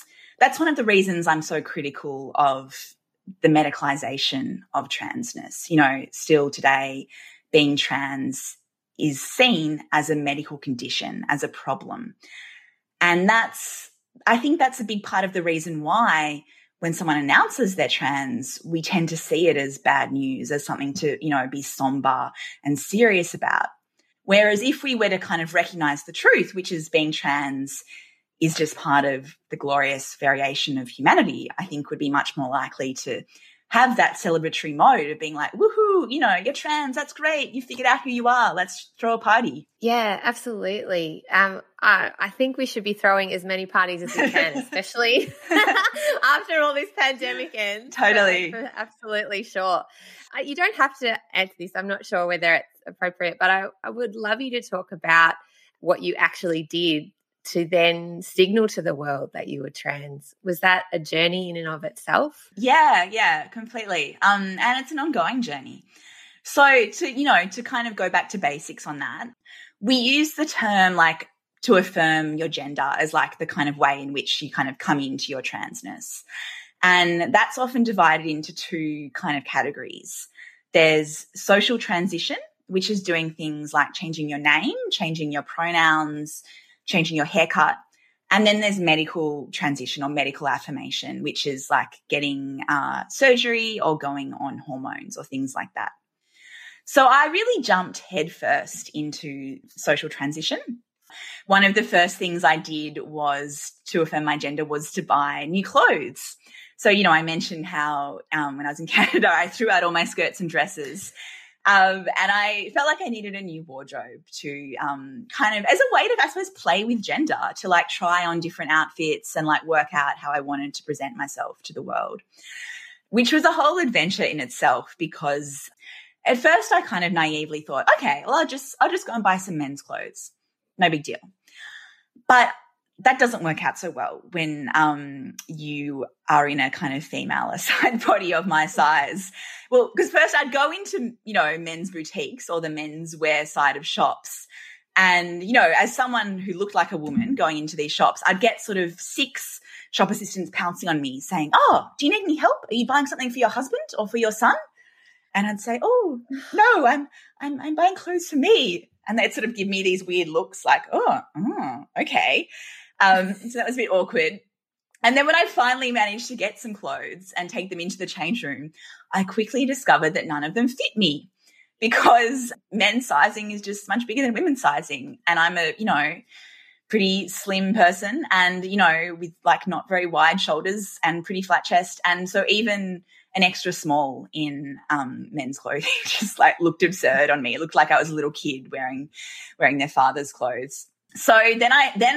of the reasons I'm so critical of the medicalization of transness. You know, still today, being trans is seen as a medical condition, as a problem. And I think that's a big part of the reason why when someone announces they're trans, we tend to see it as bad news, as something to, you know, be somber and serious about. Whereas if we were to kind of recognize the truth, which is being trans is just part of the glorious variation of humanity, I think would be much more likely to have that celebratory mode of being like, woohoo, you know, you're trans, that's great, you figured out who you are, let's throw a party. Yeah, absolutely. I think we should be throwing as many parties as we can, especially after all this pandemic ends. Totally. Absolutely sure. You don't have to answer this. I'm not sure whether it's appropriate, but I would love you to talk about what you actually did to then signal to the world that you were trans. Was that a journey in and of itself? Yeah, completely. And it's an ongoing journey. So to kind of go back to basics on that, we use the term like to affirm your gender as like the kind of way in which you kind of come into your transness. And that's often divided into two kind of categories. There's social transition, which is doing things like changing your name, changing your pronouns, changing your haircut. And then there's medical transition or medical affirmation, which is like getting surgery or going on hormones or things like that. So I really jumped headfirst into social transition. One of the first things I did was to affirm my gender was to buy new clothes. So, you know, I mentioned how when I was in Canada, I threw out all my skirts and dresses. And I felt like I needed a new wardrobe to kind of as a way to, I suppose, play with gender, to like try on different outfits and like work out how I wanted to present myself to the world, which was a whole adventure in itself because at first I kind of naively thought, okay, well, I'll just go and buy some men's clothes. No big deal. But that doesn't work out so well when you are in a kind of female assigned body of my size. Well, because first I'd go into, you know, men's boutiques or the men's wear side of shops. And, you know, as someone who looked like a woman going into these shops, I'd get sort of 6 shop assistants pouncing on me saying, oh, do you need any help? Are you buying something for your husband or for your son? And I'd say, oh, no, I'm buying clothes for me. And they'd sort of give me these weird looks like, oh, okay. So that was a bit awkward. And then when I finally managed to get some clothes and take them into the change room, I quickly discovered that none of them fit me because men's sizing is just much bigger than women's sizing. And I'm a, you know, pretty slim person and, you know, with like not very wide shoulders and pretty flat chest. And so even an extra small in men's clothing just like looked absurd on me. It looked like I was a little kid wearing their father's clothes. So then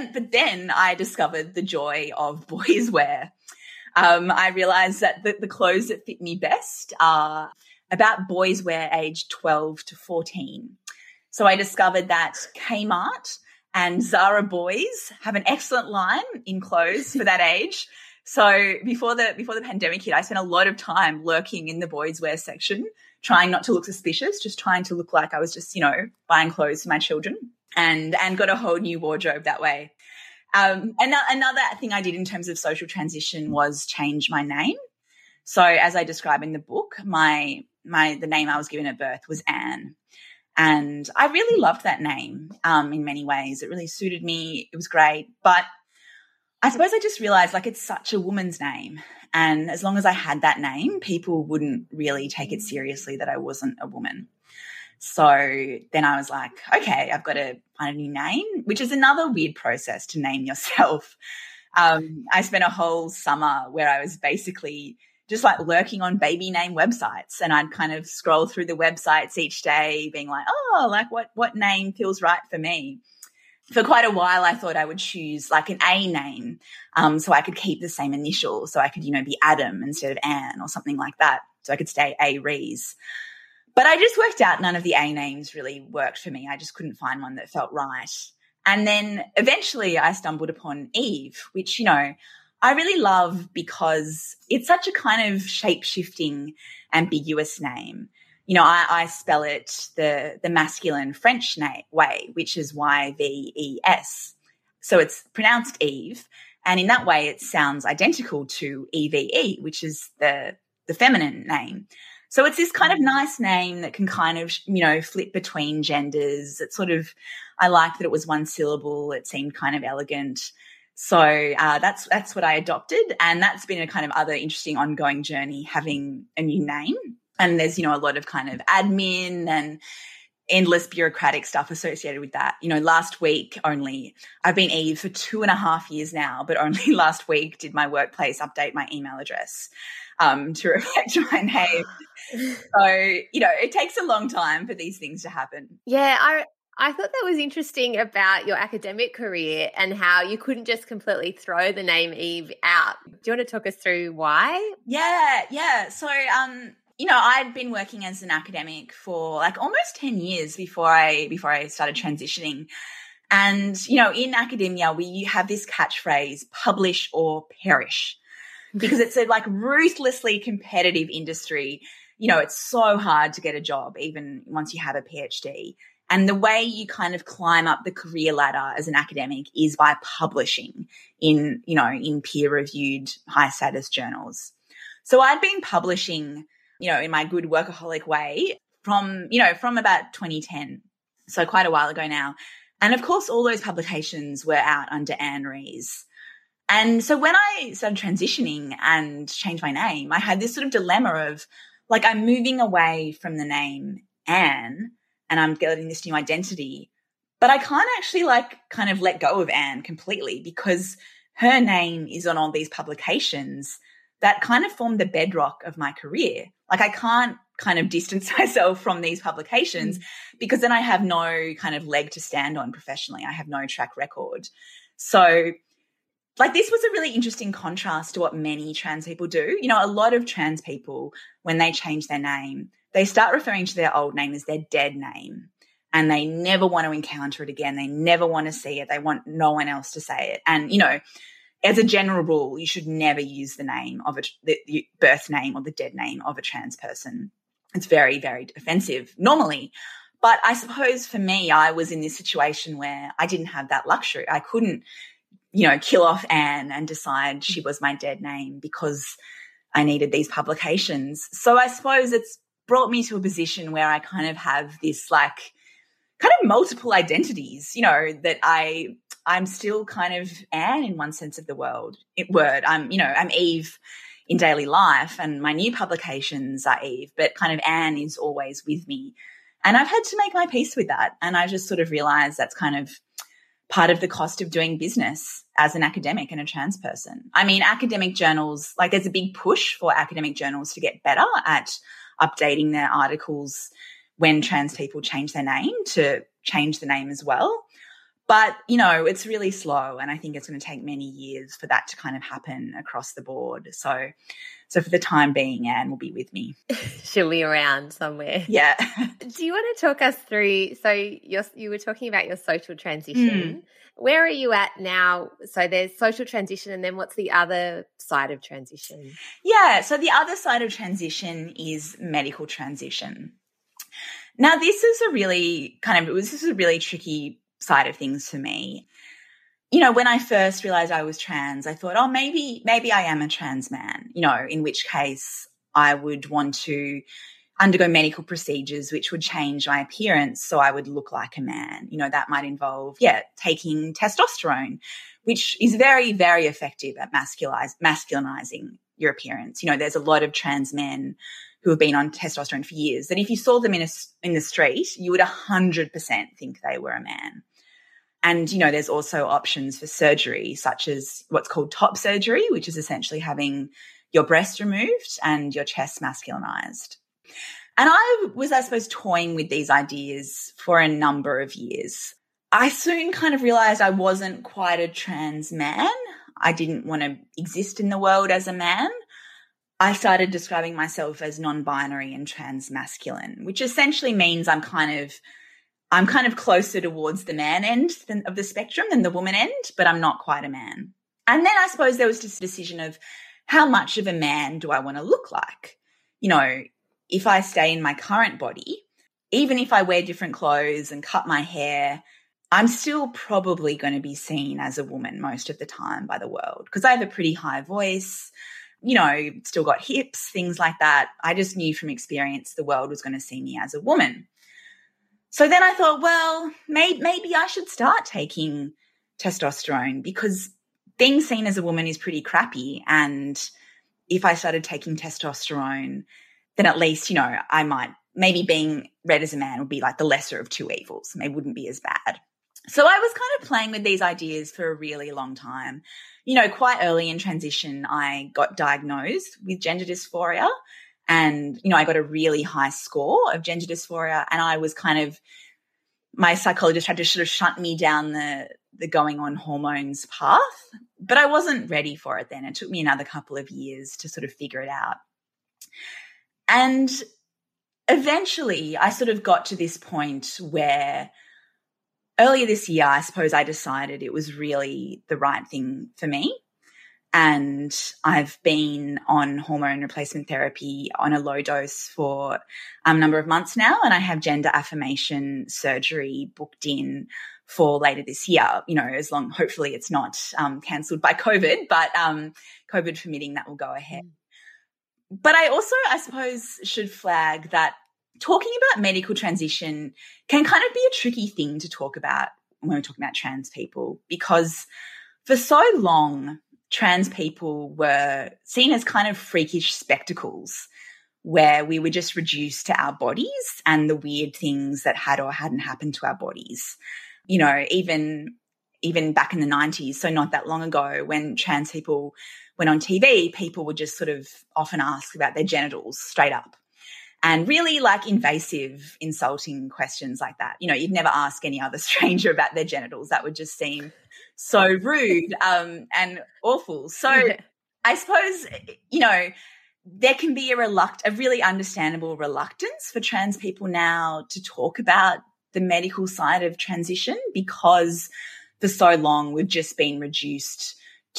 I discovered the joy of boys wear. I realized that the clothes that fit me best are about boys wear age 12 to 14. So I discovered that Kmart and Zara Boys have an excellent line in clothes for that age. So before the pandemic hit, I spent a lot of time lurking in the boys' wear section, trying not to look suspicious, just trying to look like I was just, buying clothes for my children, and got a whole new wardrobe that way. Another thing I did in terms of social transition was change my name. So as I describe in the book, the name I was given at birth was Anne. And I really loved that name in many ways. It really suited me. It was great. But I suppose I just realized it's such a woman's name. And as long as I had that name, people wouldn't really take it seriously that I wasn't a woman. So then I was like, okay, I've got to find a new name, which is another weird process to name yourself. I spent a whole summer where I was basically just lurking on baby name websites, and I'd kind of scroll through the websites each day being like, what name feels right for me? For quite a while, I thought I would choose an A name, so I could keep the same initial, so I could, be Adam instead of Anne or something like that, so I could stay A. Rees. But I just worked out none of the A names really worked for me. I just couldn't find one that felt right. And then eventually I stumbled upon Eve, which, I really love because it's such a kind of shape-shifting, ambiguous name. I spell it the masculine French way, which is Y-V-E-S. So it's pronounced Eve. And in that way, it sounds identical to E-V-E, which is the feminine name. So it's this kind of nice name that can kind of, flip between genders. It's I liked that it was one syllable. It seemed kind of elegant. So that's what I adopted. And that's been a kind of other interesting ongoing journey, having a new name. And there's, a lot of kind of admin and endless bureaucratic stuff associated with that. Last week only, I've been Eve for 2.5 years now, but only last week did my workplace update my email address to reflect my name. So, it takes a long time for these things to happen. Yeah, I thought that was interesting about your academic career and how you couldn't just completely throw the name Eve out. Do you want to talk us through why? Yeah. So, I'd been working as an academic for almost 10 years before I started transitioning. And, in academia, we have this catchphrase, publish or perish, because it's a ruthlessly competitive industry. It's so hard to get a job, even once you have a PhD. And the way you kind of climb up the career ladder as an academic is by publishing in peer-reviewed high-status journals. So I'd been publishing, in my good workaholic way from about 2010, so quite a while ago now. And, of course, all those publications were out under Anne Rees. And so when I started transitioning and changed my name, I had this sort of dilemma of, I'm moving away from the name Anne, and I'm getting this new identity, but I can't actually kind of let go of Anne completely because her name is on all these publications that kind of formed the bedrock of my career. I can't kind of distance myself from these publications because then I have no kind of leg to stand on professionally. I have no track record. So this was a really interesting contrast to what many trans people do. A lot of trans people, when they change their name, they start referring to their old name as their dead name, and they never want to encounter it again. They never want to see it. They want no one else to say it. And, as a general rule, you should never use the name of the birth name or the dead name of a trans person. It's very, very offensive normally. But I suppose for me, I was in this situation where I didn't have that luxury. I couldn't, kill off Anne and decide she was my dead name because I needed these publications. So I suppose it's brought me to a position where I kind of have this kind of multiple identities, that I'm still kind of Anne in one sense of the word. I'm Eve in daily life, and my new publications are Eve, but kind of Anne is always with me. And I've had to make my peace with that. And I just sort of realized that's kind of part of the cost of doing business as an academic and a trans person. I mean, academic journals, there's a big push for academic journals to get better at updating their articles when trans people change their name, to change the name as well. But, you know, it's really slow, and I think it's going to take many years for that to kind of happen across the board. So for the time being, Anne will be with me. She'll be around somewhere. Yeah. Do you want to talk us through, so you were talking about your social transition. Where are you at now? So there's social transition, and then what's the other side of transition? Yeah, so the other side of transition is medical transition. Now, this is a really tricky side of things for me. You know, when I first realized I was trans, I thought, oh, maybe I am a trans man, you know, in which case I would want to undergo medical procedures which would change my appearance so I would look like a man. You know, that might involve, taking testosterone, which is very, very effective at masculinizing your appearance. You know, there's a lot of trans men who have been on testosterone for years that if you saw them in the street, you would 100% think they were a man. And, you know, there's also options for surgery, such as what's called top surgery, which is essentially having your breasts removed and your chest masculinized. And I was, I suppose, toying with these ideas for a number of years. I soon kind of realized I wasn't quite a trans man. I didn't want to exist in the world as a man. I started describing myself as non-binary and trans-masculine, which essentially means I'm kind of closer towards the man end of the spectrum than the woman end, but I'm not quite a man. And then I suppose there was this decision of how much of a man do I want to look like? You know, if I stay in my current body, even if I wear different clothes and cut my hair, I'm still probably going to be seen as a woman most of the time by the world because I have a pretty high voice, you know, still got hips, things like that. I just knew from experience the world was going to see me as a woman. So then I thought, well, maybe I should start taking testosterone because being seen as a woman is pretty crappy. And if I started taking testosterone, then at least, you know, I might, maybe being read as a man would be like the lesser of two evils. Maybe wouldn't be as bad. So I was kind of playing with these ideas for a really long time. You know, quite early in transition, I got diagnosed with gender dysphoria. And, you know, I got a really high score of gender dysphoria. And I was my psychologist had to sort of shunt me down the going on hormones path. But I wasn't ready for it then. It took me another couple of years to sort of figure it out. And eventually I sort of got to this point where earlier this year, I suppose I decided it was really the right thing for me. And I've been on hormone replacement therapy on a low dose for a number of months now. And I have gender affirmation surgery booked in for later this year, you know, hopefully it's not cancelled by COVID, but COVID permitting, that will go ahead. But I also, I suppose, should flag that talking about medical transition can kind of be a tricky thing to talk about when we're talking about trans people, because for so long, trans people were seen as kind of freakish spectacles where we were just reduced to our bodies and the weird things that had or hadn't happened to our bodies. You know, even back in the 90s, so not that long ago, when trans people went on TV, people would just sort of often ask about their genitals straight up. And really like invasive, insulting questions like that. You know, you'd never ask any other stranger about their genitals. That would just seem so rude and awful. So I suppose, you know, there can be a really understandable reluctance for trans people now to talk about the medical side of transition because for so long we've just been reduced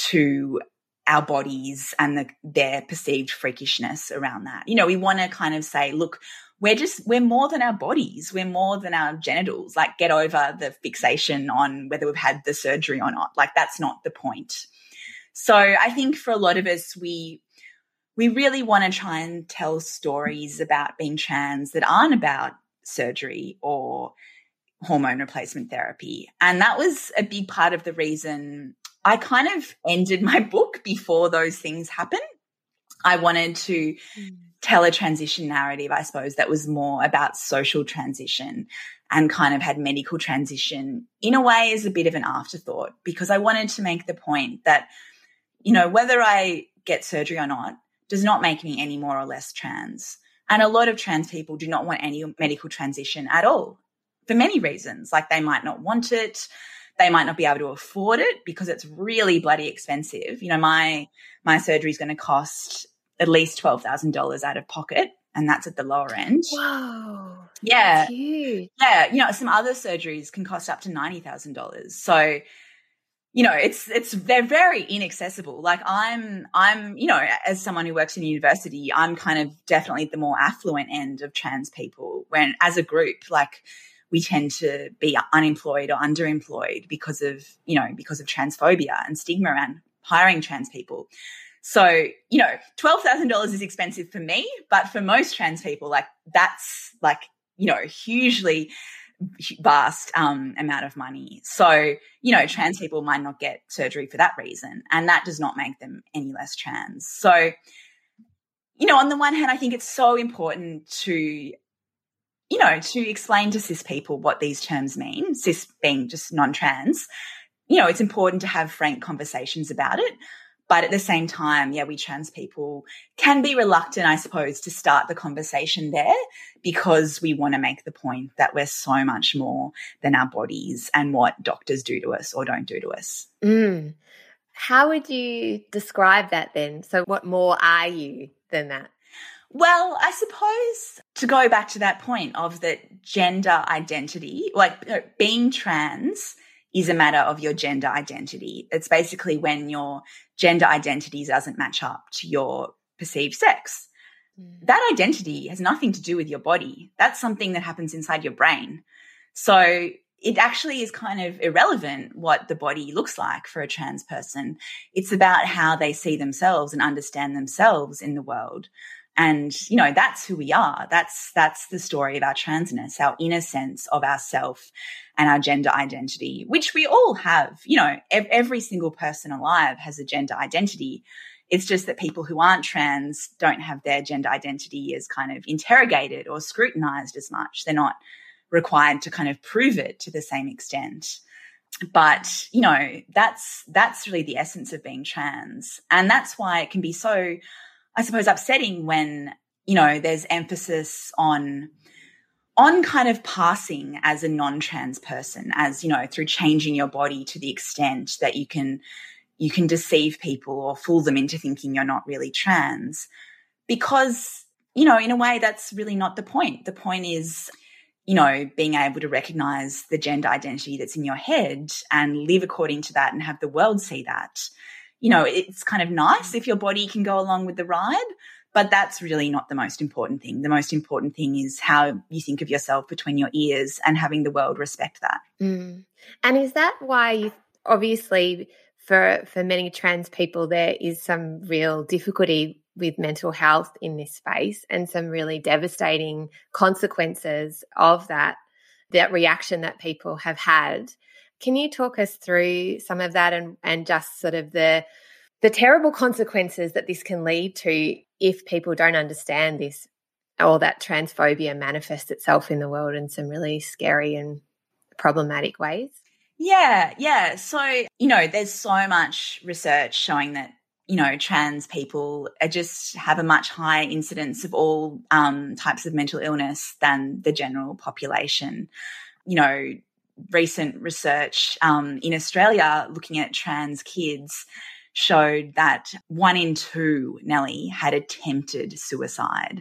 to our bodies and their perceived freakishness around that. You know, we want to kind of say, look, we're more than our bodies. We're more than our genitals. Like, get over the fixation on whether we've had the surgery or not. Like, that's not the point. So I think for a lot of us, we really want to try and tell stories about being trans that aren't about surgery or hormone replacement therapy. And that was a big part of the reason I kind of ended my book before those things happened. I wanted to tell a transition narrative, I suppose, that was more about social transition and kind of had medical transition in a way as a bit of an afterthought, because I wanted to make the point that, you know, whether I get surgery or not does not make me any more or less trans. And a lot of trans people do not want any medical transition at all for many reasons. Like, they might not want it. they might not be able to afford it because it's really bloody expensive. You know, my surgery is going to cost at least $12,000 out of pocket, and that's at the lower end. Whoa. Yeah. That's huge. Yeah. You know, some other surgeries can cost up to $90,000. So, you know, they're very inaccessible. Like I'm, you know, as someone who works in university, I'm kind of definitely the more affluent end of trans people, when as a group, like we tend to be unemployed or underemployed because of transphobia and stigma around hiring trans people. So, you know, $12,000 is expensive for me, but for most trans people, like that's like, you know, hugely vast amount of money. So, you know, trans people might not get surgery for that reason, and that does not make them any less trans. So, you know, on the one hand, I think it's so important to, you know, to explain to cis people what these terms mean, cis being just non-trans. You know, it's important to have frank conversations about it. But at the same time, yeah, we trans people can be reluctant, I suppose, to start the conversation there because we want to make the point that we're so much more than our bodies and what doctors do to us or don't do to us. How would you describe that then? So what more are you than that? Well, I suppose to go back to that point of that gender identity, like, you know, being trans is a matter of your gender identity. It's basically when your gender identity doesn't match up to your perceived sex. That identity has nothing to do with your body. That's something that happens inside your brain. So it actually is kind of irrelevant what the body looks like for a trans person. It's about how they see themselves and understand themselves in the world. And, you know, that's who we are. That's the story of our transness, our inner sense of ourself and our gender identity, which we all have. You know, every single person alive has a gender identity. It's just that people who aren't trans don't have their gender identity as kind of interrogated or scrutinized as much. They're not required to kind of prove it to the same extent. But, you know, that's really the essence of being trans. And that's why it can be so, I suppose, upsetting when, you know, there's emphasis on kind of passing as a non-trans person, as, you know, through changing your body to the extent that you can deceive people or fool them into thinking you're not really trans. Because, you know, in a way, that's really not the point. The point is, you know, being able to recognize the gender identity that's in your head and live according to that and have the world see that. You know, it's kind of nice if your body can go along with the ride, but that's really not the most important thing. The most important thing is how you think of yourself between your ears and having the world respect that. And is that why obviously for many trans people there is some real difficulty with mental health in this space and some really devastating consequences of that reaction that people have had? Can you talk us through some of that and just sort of the terrible consequences that this can lead to if people don't understand this, or that transphobia manifests itself in the world in some really scary and problematic ways? Yeah. So, you know, there's so much research showing that, you know, trans people just have a much higher incidence of all types of mental illness than the general population. You know, recent research in Australia looking at trans kids showed that 1 in 2, Nellie, had attempted suicide.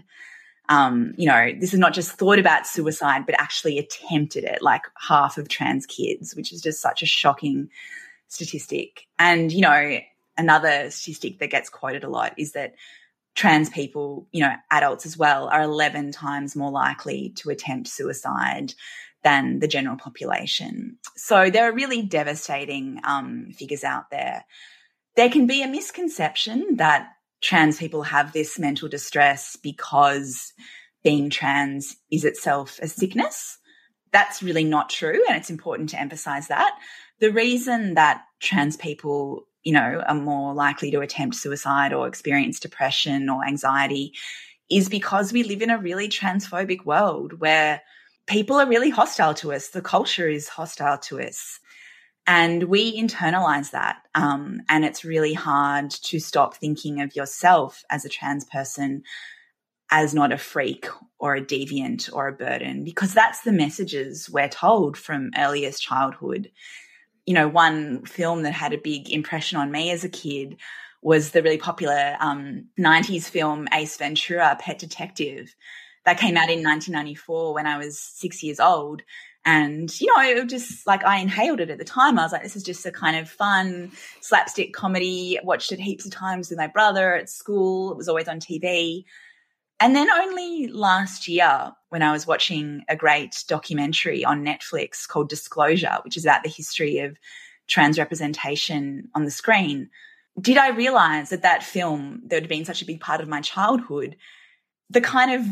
You know, this is not just thought about suicide, but actually attempted it, like half of trans kids, which is just such a shocking statistic. And, you know, another statistic that gets quoted a lot is that trans people, you know, adults as well, are 11 times more likely to attempt suicide than the general population. So there are really devastating figures out there. There can be a misconception that trans people have this mental distress because being trans is itself a sickness. That's really not true, and it's important to emphasize that. The reason that trans people, you know, are more likely to attempt suicide or experience depression or anxiety is because we live in a really transphobic world where people are really hostile to us. The culture is hostile to us. And we internalize that. And it's really hard to stop thinking of yourself as a trans person as not a freak or a deviant or a burden, because that's the messages we're told from earliest childhood. one film that had a big impression on me as a kid was the really popular 90s film Ace Ventura, Pet Detective, that came out in 1994 when I was 6 years old. And, it was just like I inhaled it at the time. I was like, this is just a kind of fun slapstick comedy. I watched it heaps of times with my brother at school. It was always on TV. And then only last year, when I was watching a great documentary on Netflix called Disclosure, which is about the history of trans representation on the screen, did I realize that film that had been such a big part of my childhood, the kind of,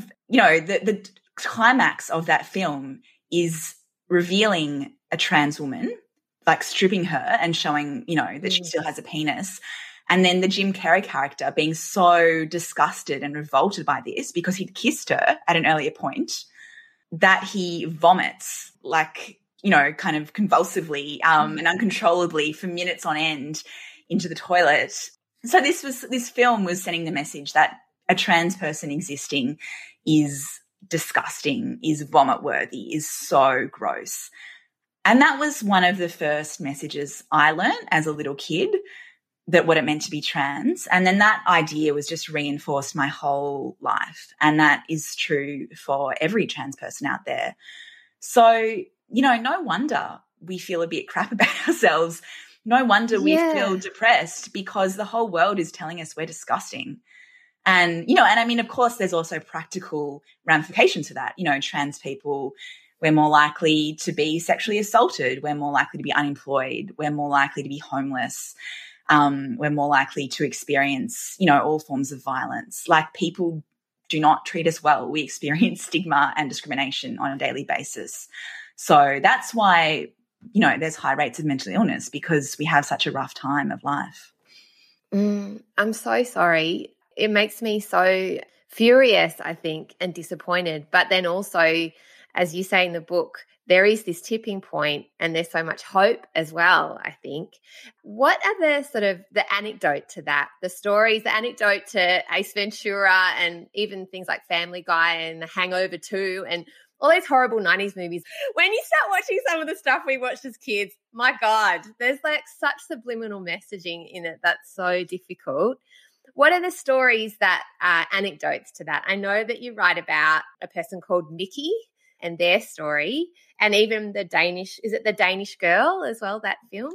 the climax of that film is revealing a trans woman, like stripping her and showing, that she still has a penis. And then the Jim Carrey character being so disgusted and revolted by this because he'd kissed her at an earlier point that he vomits like, kind of convulsively and uncontrollably for minutes on end into the toilet. So this film was sending the message that a trans person existing is disgusting, is vomit worthy, is so gross. And that was one of the first messages I learned as a little kid, that what it meant to be trans. And then that idea was just reinforced my whole life. And that is true for every trans person out there. So, no wonder we feel a bit crap about ourselves. No wonder we feel depressed because the whole world is telling us we're disgusting. And, and I mean, of course, there's also practical ramifications to that. Trans people, we're more likely to be sexually assaulted. We're more likely to be unemployed. We're more likely to be homeless. We're more likely to experience, all forms of violence. Like, people do not treat us well. We experience stigma and discrimination on a daily basis. So that's why, there's high rates of mental illness, because we have such a rough time of life. I'm so sorry. It makes me so furious, I think, and disappointed. But then also, as you say in the book, there is this tipping point and there's so much hope as well, I think. What are the anecdote to that, the stories, the anecdote to Ace Ventura and even things like Family Guy and The Hangover 2 and all these horrible 90s movies? When you start watching some of the stuff we watched as kids, my God, there's like such subliminal messaging in it that's so difficult. What are the stories that are anecdotes to that? I know that you write about a person called Mickey and their story, and even the Danish Girl as well, that film?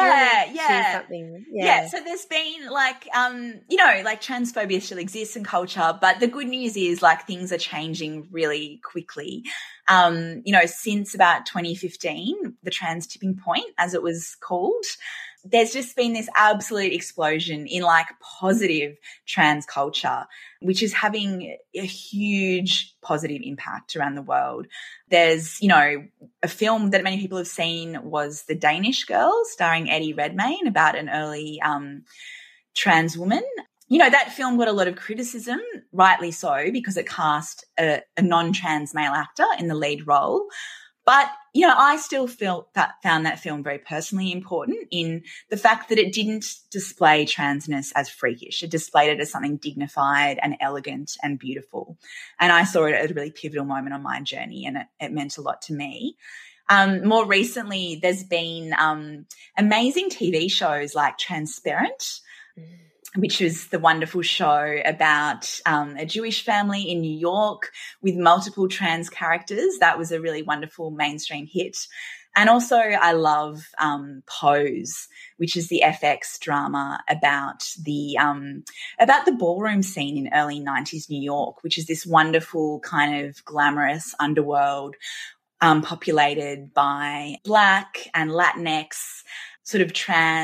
Yeah. Something? Yeah. So there's been like transphobia still exists in culture, but the good news is like things are changing really quickly. Since about 2015, the trans tipping point, as it was called, there's just been this absolute explosion in like positive trans culture, which is having a huge positive impact around the world. There's, a film that many people have seen was The Danish Girl, starring Eddie Redmayne, about an early trans woman. That film got a lot of criticism, rightly so, because it cast a non-trans male actor in the lead role. But, I still found that film very personally important in the fact that it didn't display transness as freakish. It displayed it as something dignified and elegant and beautiful. And I saw it at a really pivotal moment on my journey, and it meant a lot to me. More recently, there's been amazing TV shows like Transparent, which is the wonderful show about a Jewish family in New York with multiple trans characters. That was a really wonderful mainstream hit. And also I love Pose, which is the FX drama about the ballroom scene in early 90s New York, which is this wonderful kind of glamorous underworld populated by Black and Latinx sort of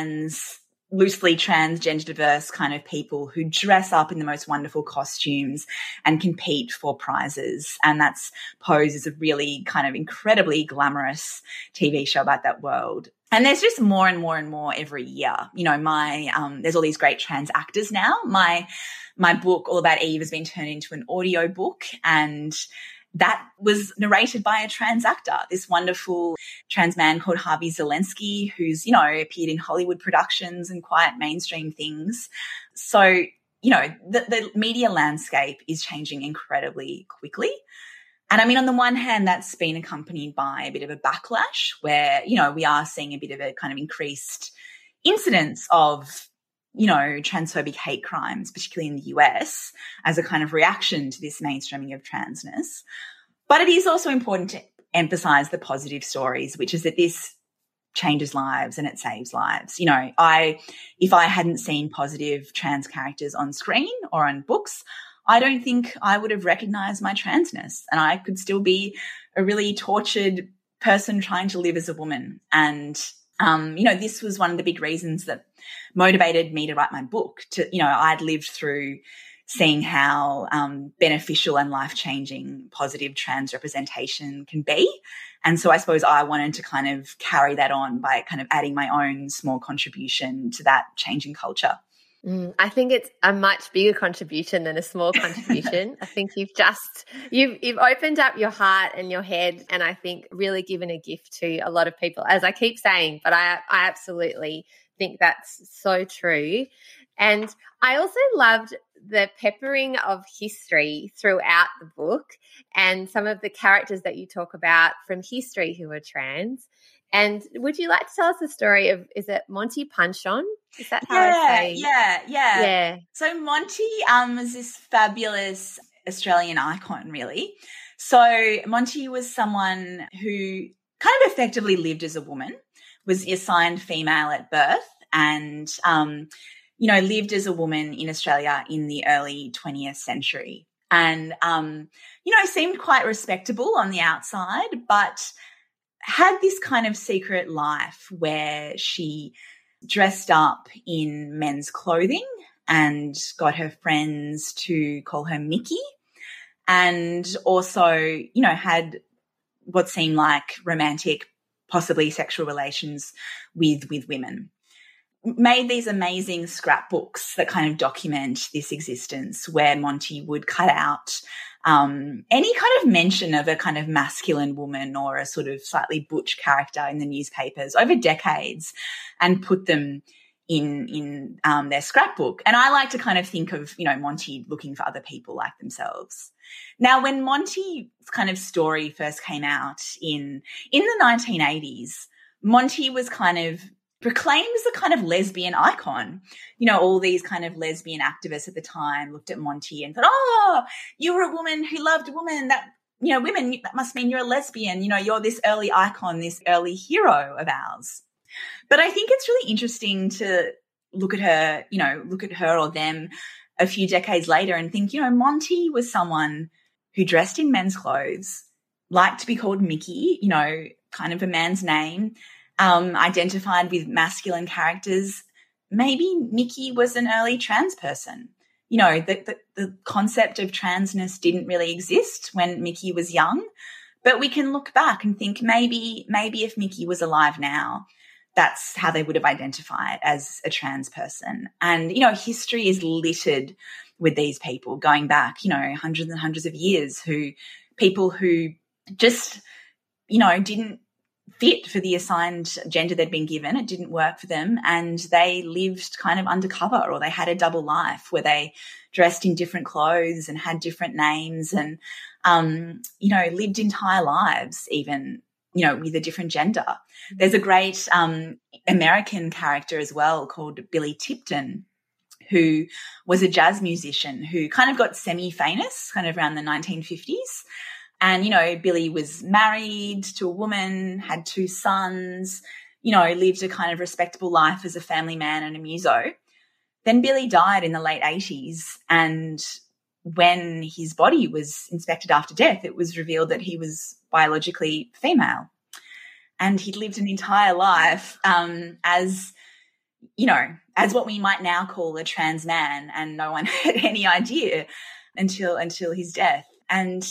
loosely transgender diverse kind of people who dress up in the most wonderful costumes and compete for prizes. And that's Pose is a really kind of incredibly glamorous TV show about that world. And there's just more and more and more every year. There's all these great trans actors now. My book, All About Eve, has been turned into an audio book, and that was narrated by a trans actor, this wonderful trans man called Harvey Zelensky, who's, appeared in Hollywood productions and quite mainstream things. So, the media landscape is changing incredibly quickly. And I mean, on the one hand, that's been accompanied by a bit of a backlash where, we are seeing a bit of a kind of increased incidence of, transphobic hate crimes, particularly in the US, as a kind of reaction to this mainstreaming of transness. But it is also important to emphasize the positive stories, which is that this changes lives and it saves lives. If I hadn't seen positive trans characters on screen or on books, I don't think I would have recognized my transness, and I could still be a really tortured person trying to live as a woman. And, this was one of the big reasons that motivated me to write my book. I'd lived through seeing how beneficial and life-changing positive trans representation can be. And so I suppose I wanted to kind of carry that on by kind of adding my own small contribution to that changing culture. I think it's a much bigger contribution than a small contribution. I think you've opened up your heart and your head, and I think really given a gift to a lot of people, as I keep saying, but I absolutely think that's so true. And I also loved the peppering of history throughout the book and some of the characters that you talk about from history who are trans. And would you like to tell us the story of, is it Monty Punchon? Is that how I say? Yeah. So Monty was this fabulous Australian icon, really. So Monty was someone who kind of effectively lived as a woman, was assigned female at birth, and lived as a woman in Australia in the early 20th century. And, seemed quite respectable on the outside, but had this kind of secret life where she dressed up in men's clothing and got her friends to call her Mickey, and also, had what seemed like romantic, possibly sexual relations with women. Made these amazing scrapbooks that kind of document this existence, where Monty would cut out any kind of mention of a kind of masculine woman or a sort of slightly butch character in the newspapers over decades and put them in their scrapbook. And I like to kind of think of, Monty looking for other people like themselves. Now, when Monty's kind of story first came out in the 1980s, Monty was kind of proclaimed as a kind of lesbian icon. All these kind of lesbian activists at the time looked at Monty and thought, oh, you were a woman who loved a woman, that, women, that must mean you're a lesbian. You're this early icon, this early hero of ours. But I think it's really interesting to look at her or them a few decades later and think, Monty was someone who dressed in men's clothes, liked to be called Mickey, kind of a man's name, identified with masculine characters. Maybe Mickey was an early trans person. The concept of transness didn't really exist when Mickey was young, but we can look back and think maybe if Mickey was alive now, that's how they would have identified as a trans person. And, history is littered with these people going back, hundreds and hundreds of years, people who just, didn't fit for the assigned gender they'd been given. It didn't work for them, and they lived kind of undercover, or they had a double life where they dressed in different clothes and had different names and, lived entire lives even, with a different gender. There's a great American character as well called Billy Tipton, who was a jazz musician who kind of got semi-famous kind of around the 1950s. And, Billy was married to a woman, had 2 sons, lived a kind of respectable life as a family man and a muso. Then Billy died in the late 80s, and when his body was inspected after death, it was revealed that he was biologically female. And he'd lived an entire life as what we might now call a trans man, and no one had any idea until his death. And,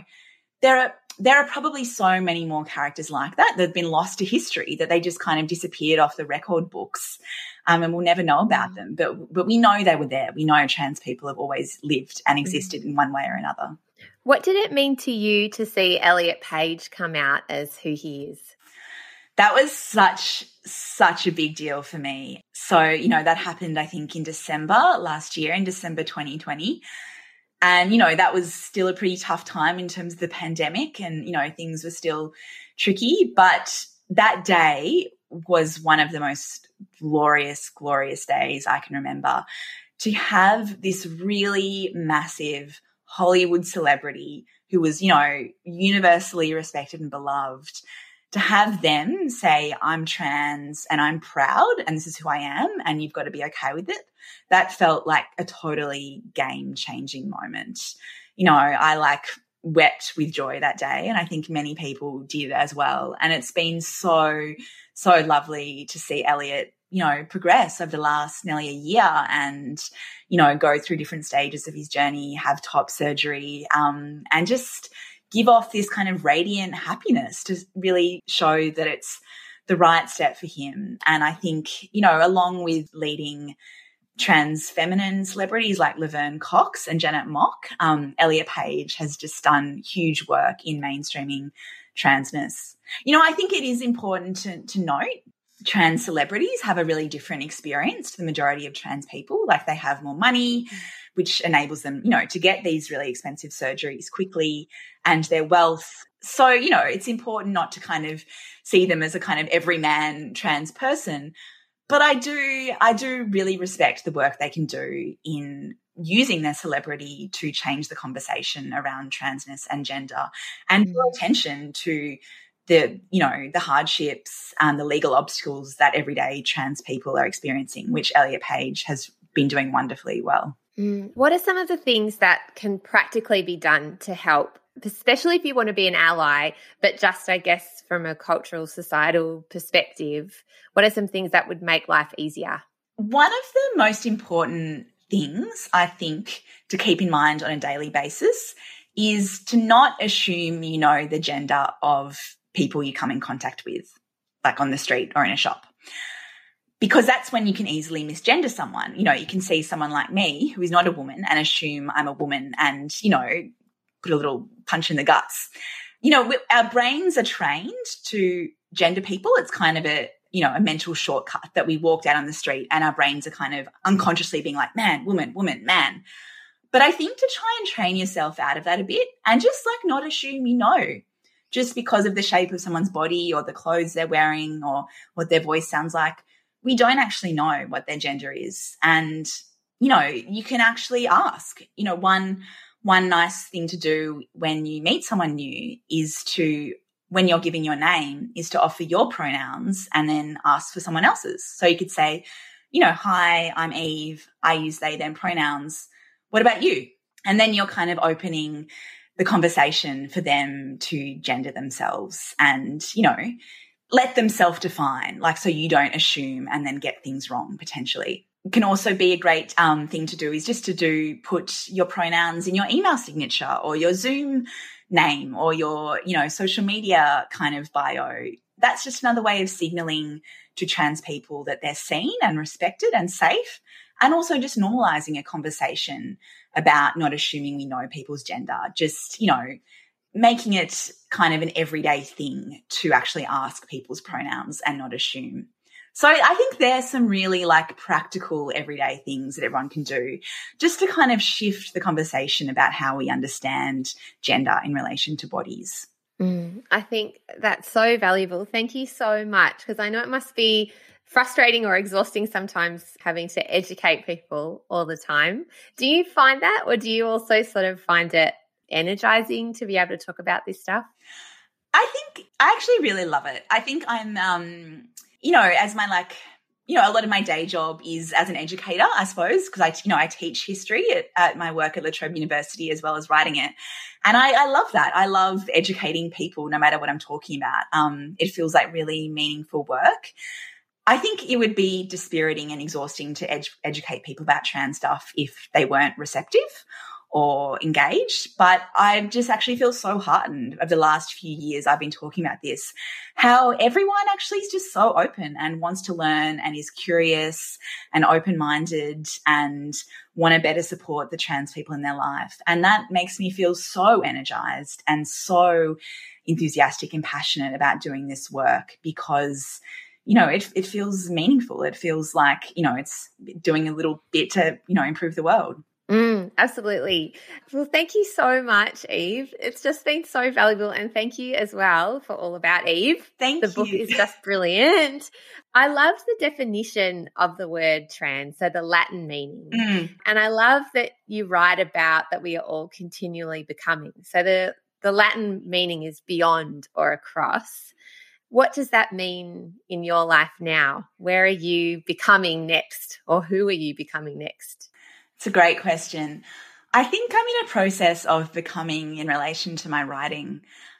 there are probably so many more characters like that have been lost to history, that they just kind of disappeared off the record books, and we'll never know about them. But we know they were there. We know trans people have always lived and existed in one way or another. What did it mean to you to see Elliot Page come out as who he is? That was such a big deal for me. So, that happened, I think, in December last year, in December 2020. And, you know, that was still a pretty tough time in terms of the pandemic and, you know, things were still tricky. But that day was one of the most glorious, glorious days I can remember. To have this really massive Hollywood celebrity who was, you know, universally respected and beloved, to have them say, I'm trans and I'm proud and this is who I am and you've got to be okay with it, that felt like a totally game-changing moment. You know, I wept with joy that day, and I think many people did as well. And it's been so, so lovely to see Elliot, you know, progress over the last nearly a year and, you know, go through different stages of his journey, have top surgery, and just give off this kind of radiant happiness to really show that it's the right step for him. And I think, you know, along with leading trans feminine celebrities like Laverne Cox and Janet Mock, Elliot Page has just done huge work in mainstreaming transness. You know, I think it is important to note trans celebrities have a really different experience to the majority of trans people. Like, they have more money, which enables them, you know, to get these really expensive surgeries quickly, and their wealth. So, you know, it's important not to kind of see them as a kind of everyman trans person. But I do really respect the work they can do in using their celebrity to change the conversation around transness and gender and draw attention to the, you know, the hardships and the legal obstacles that everyday trans people are experiencing, which Elliot Page has been doing wonderfully well. What are some of the things that can practically be done to help, especially if you want to be an ally, but just, I guess, from a cultural, societal perspective, what are some things that would make life easier? One of the most important things, I think, to keep in mind on a daily basis is to not assume you know the gender of people you come in contact with, like on the street or in a shop. Because that's when you can easily misgender someone. You know, you can see someone like me who is not a woman and assume I'm a woman and, you know, put a little punch in the guts. You know, our brains are trained to gender people. It's kind of a, you know, a mental shortcut that we walk down on the street and our brains are kind of unconsciously being like, man, woman, woman, man. But I think to try and train yourself out of that a bit and just like not assume you know, just because of the shape of someone's body or the clothes they're wearing or what their voice sounds like. We don't actually know what their gender is. And, you know, you can actually ask. You know, one nice thing to do when you meet someone new is to, when you're giving your name, is to offer your pronouns and then ask for someone else's. So you could say, you know, hi, I'm Eve. I use they, them pronouns. What about you? And then you're kind of opening the conversation for them to gender themselves and, you know, let them self-define, like, so you don't assume and then get things wrong potentially. It can also be a great thing to do is just to put your pronouns in your email signature or your Zoom name or your, you know, social media kind of bio. That's just another way of signaling to trans people that they're seen and respected and safe, and also just normalizing a conversation about not assuming we know people's gender, just, you know, making it kind of an everyday thing to actually ask people's pronouns and not assume. So I think there's some really like practical everyday things that everyone can do just to kind of shift the conversation about how we understand gender in relation to bodies. I think that's so valuable. Thank you so much, because I know it must be frustrating or exhausting sometimes having to educate people all the time. Do you find that, or do you also sort of find it energizing to be able to talk about this stuff? I think I actually really love it. I think I'm, you know, as my like, you know, a lot of my day job is as an educator, I suppose, because I teach history at my work at La Trobe University as well as writing it. And I love that. I love educating people no matter what I'm talking about. It feels like really meaningful work. I think it would be dispiriting and exhausting to educate people about trans stuff if they weren't receptive or engaged. But I just actually feel so heartened over the last few years I've been talking about this, how everyone actually is just so open and wants to learn and is curious and open-minded and want to better support the trans people in their life. And that makes me feel so energized and so enthusiastic and passionate about doing this work because, you know, it feels meaningful. It feels like, you know, it's doing a little bit to, you know, improve the world. Absolutely. Well, thank you so much, Eve. It's just been so valuable. And thank you as well for All About Eve. Thank you. The book is just brilliant. I love the definition of the word trans, so the Latin meaning. And I love that you write about that we are all continually becoming. So the Latin meaning is beyond or across. What does that mean in your life now? Where are you becoming next, or who are you becoming next? It's a great question. I think I'm in a process of becoming in relation to my writing.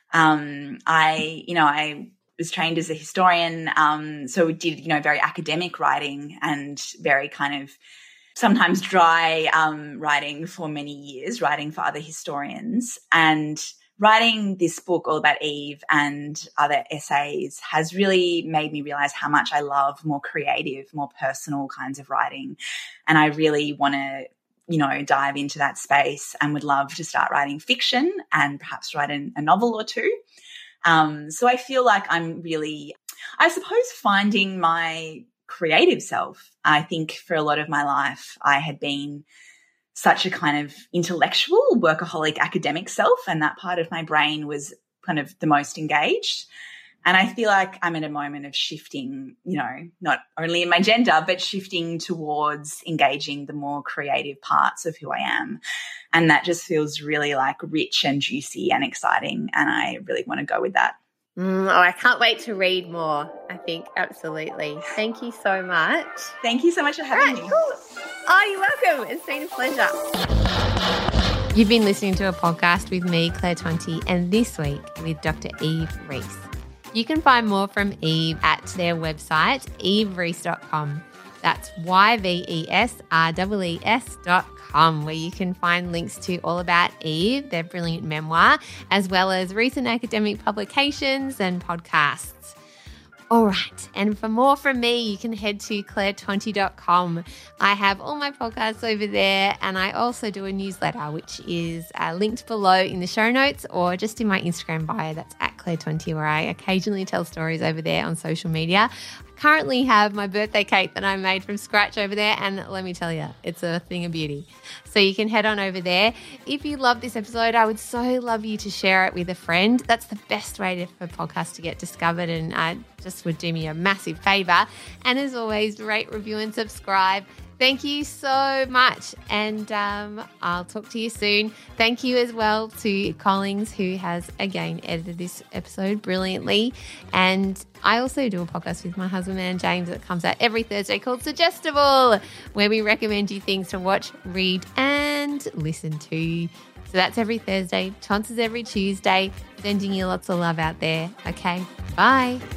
I was trained as a historian, so we did, very academic writing and very kind of sometimes dry writing for many years, writing for other historians. And writing this book, All About Eve, and other essays has really made me realize how much I love more creative, more personal kinds of writing. And I really want to, dive into that space and would love to start writing fiction and perhaps write a novel or two. So I feel like I'm really, I suppose, finding my creative self. I think for a lot of my life, I had been such a kind of intellectual, workaholic academic self, and that part of my brain was kind of the most engaged. And I feel like I'm at a moment of shifting, not only in my gender, but shifting towards engaging the more creative parts of who I am. And that just feels really like rich and juicy and exciting. And I really want to go with that. I can't wait to read more, I think. Absolutely. Thank you so much. Thank you so much for having me. Cool. Oh, you're welcome. It's been a pleasure. You've been listening to a podcast with me, Claire Tonti, and this week with Dr. Eve Rees. You can find more from Eve at their website, everees.com. That's YVESREES.com, where you can find links to All About Eve, their brilliant memoir, as well as recent academic publications and podcasts. All right, and for more from me, you can head to clairetonti.com. I have all my podcasts over there, and I also do a newsletter, which is linked below in the show notes or just in my Instagram bio. That's at Claire Tonti, where I occasionally tell stories over there on social media. I currently have my birthday cake that I made from scratch over there, and let me tell you, it's a thing of beauty. So you can head on over there. If you love this episode, I would so love you to share it with a friend. That's the best way for podcasts to get discovered, and just would do me a massive favor. And as always, rate, review, and subscribe. Thank you so much, and I'll talk to you soon. Thank you as well to Collings, who has, again, edited this episode brilliantly. And I also do a podcast with my husband and James that comes out every Thursday called Suggestible, where we recommend you things to watch, read, and listen to. So that's every Thursday. Tons is every Tuesday. Sending you lots of love out there. Okay, bye.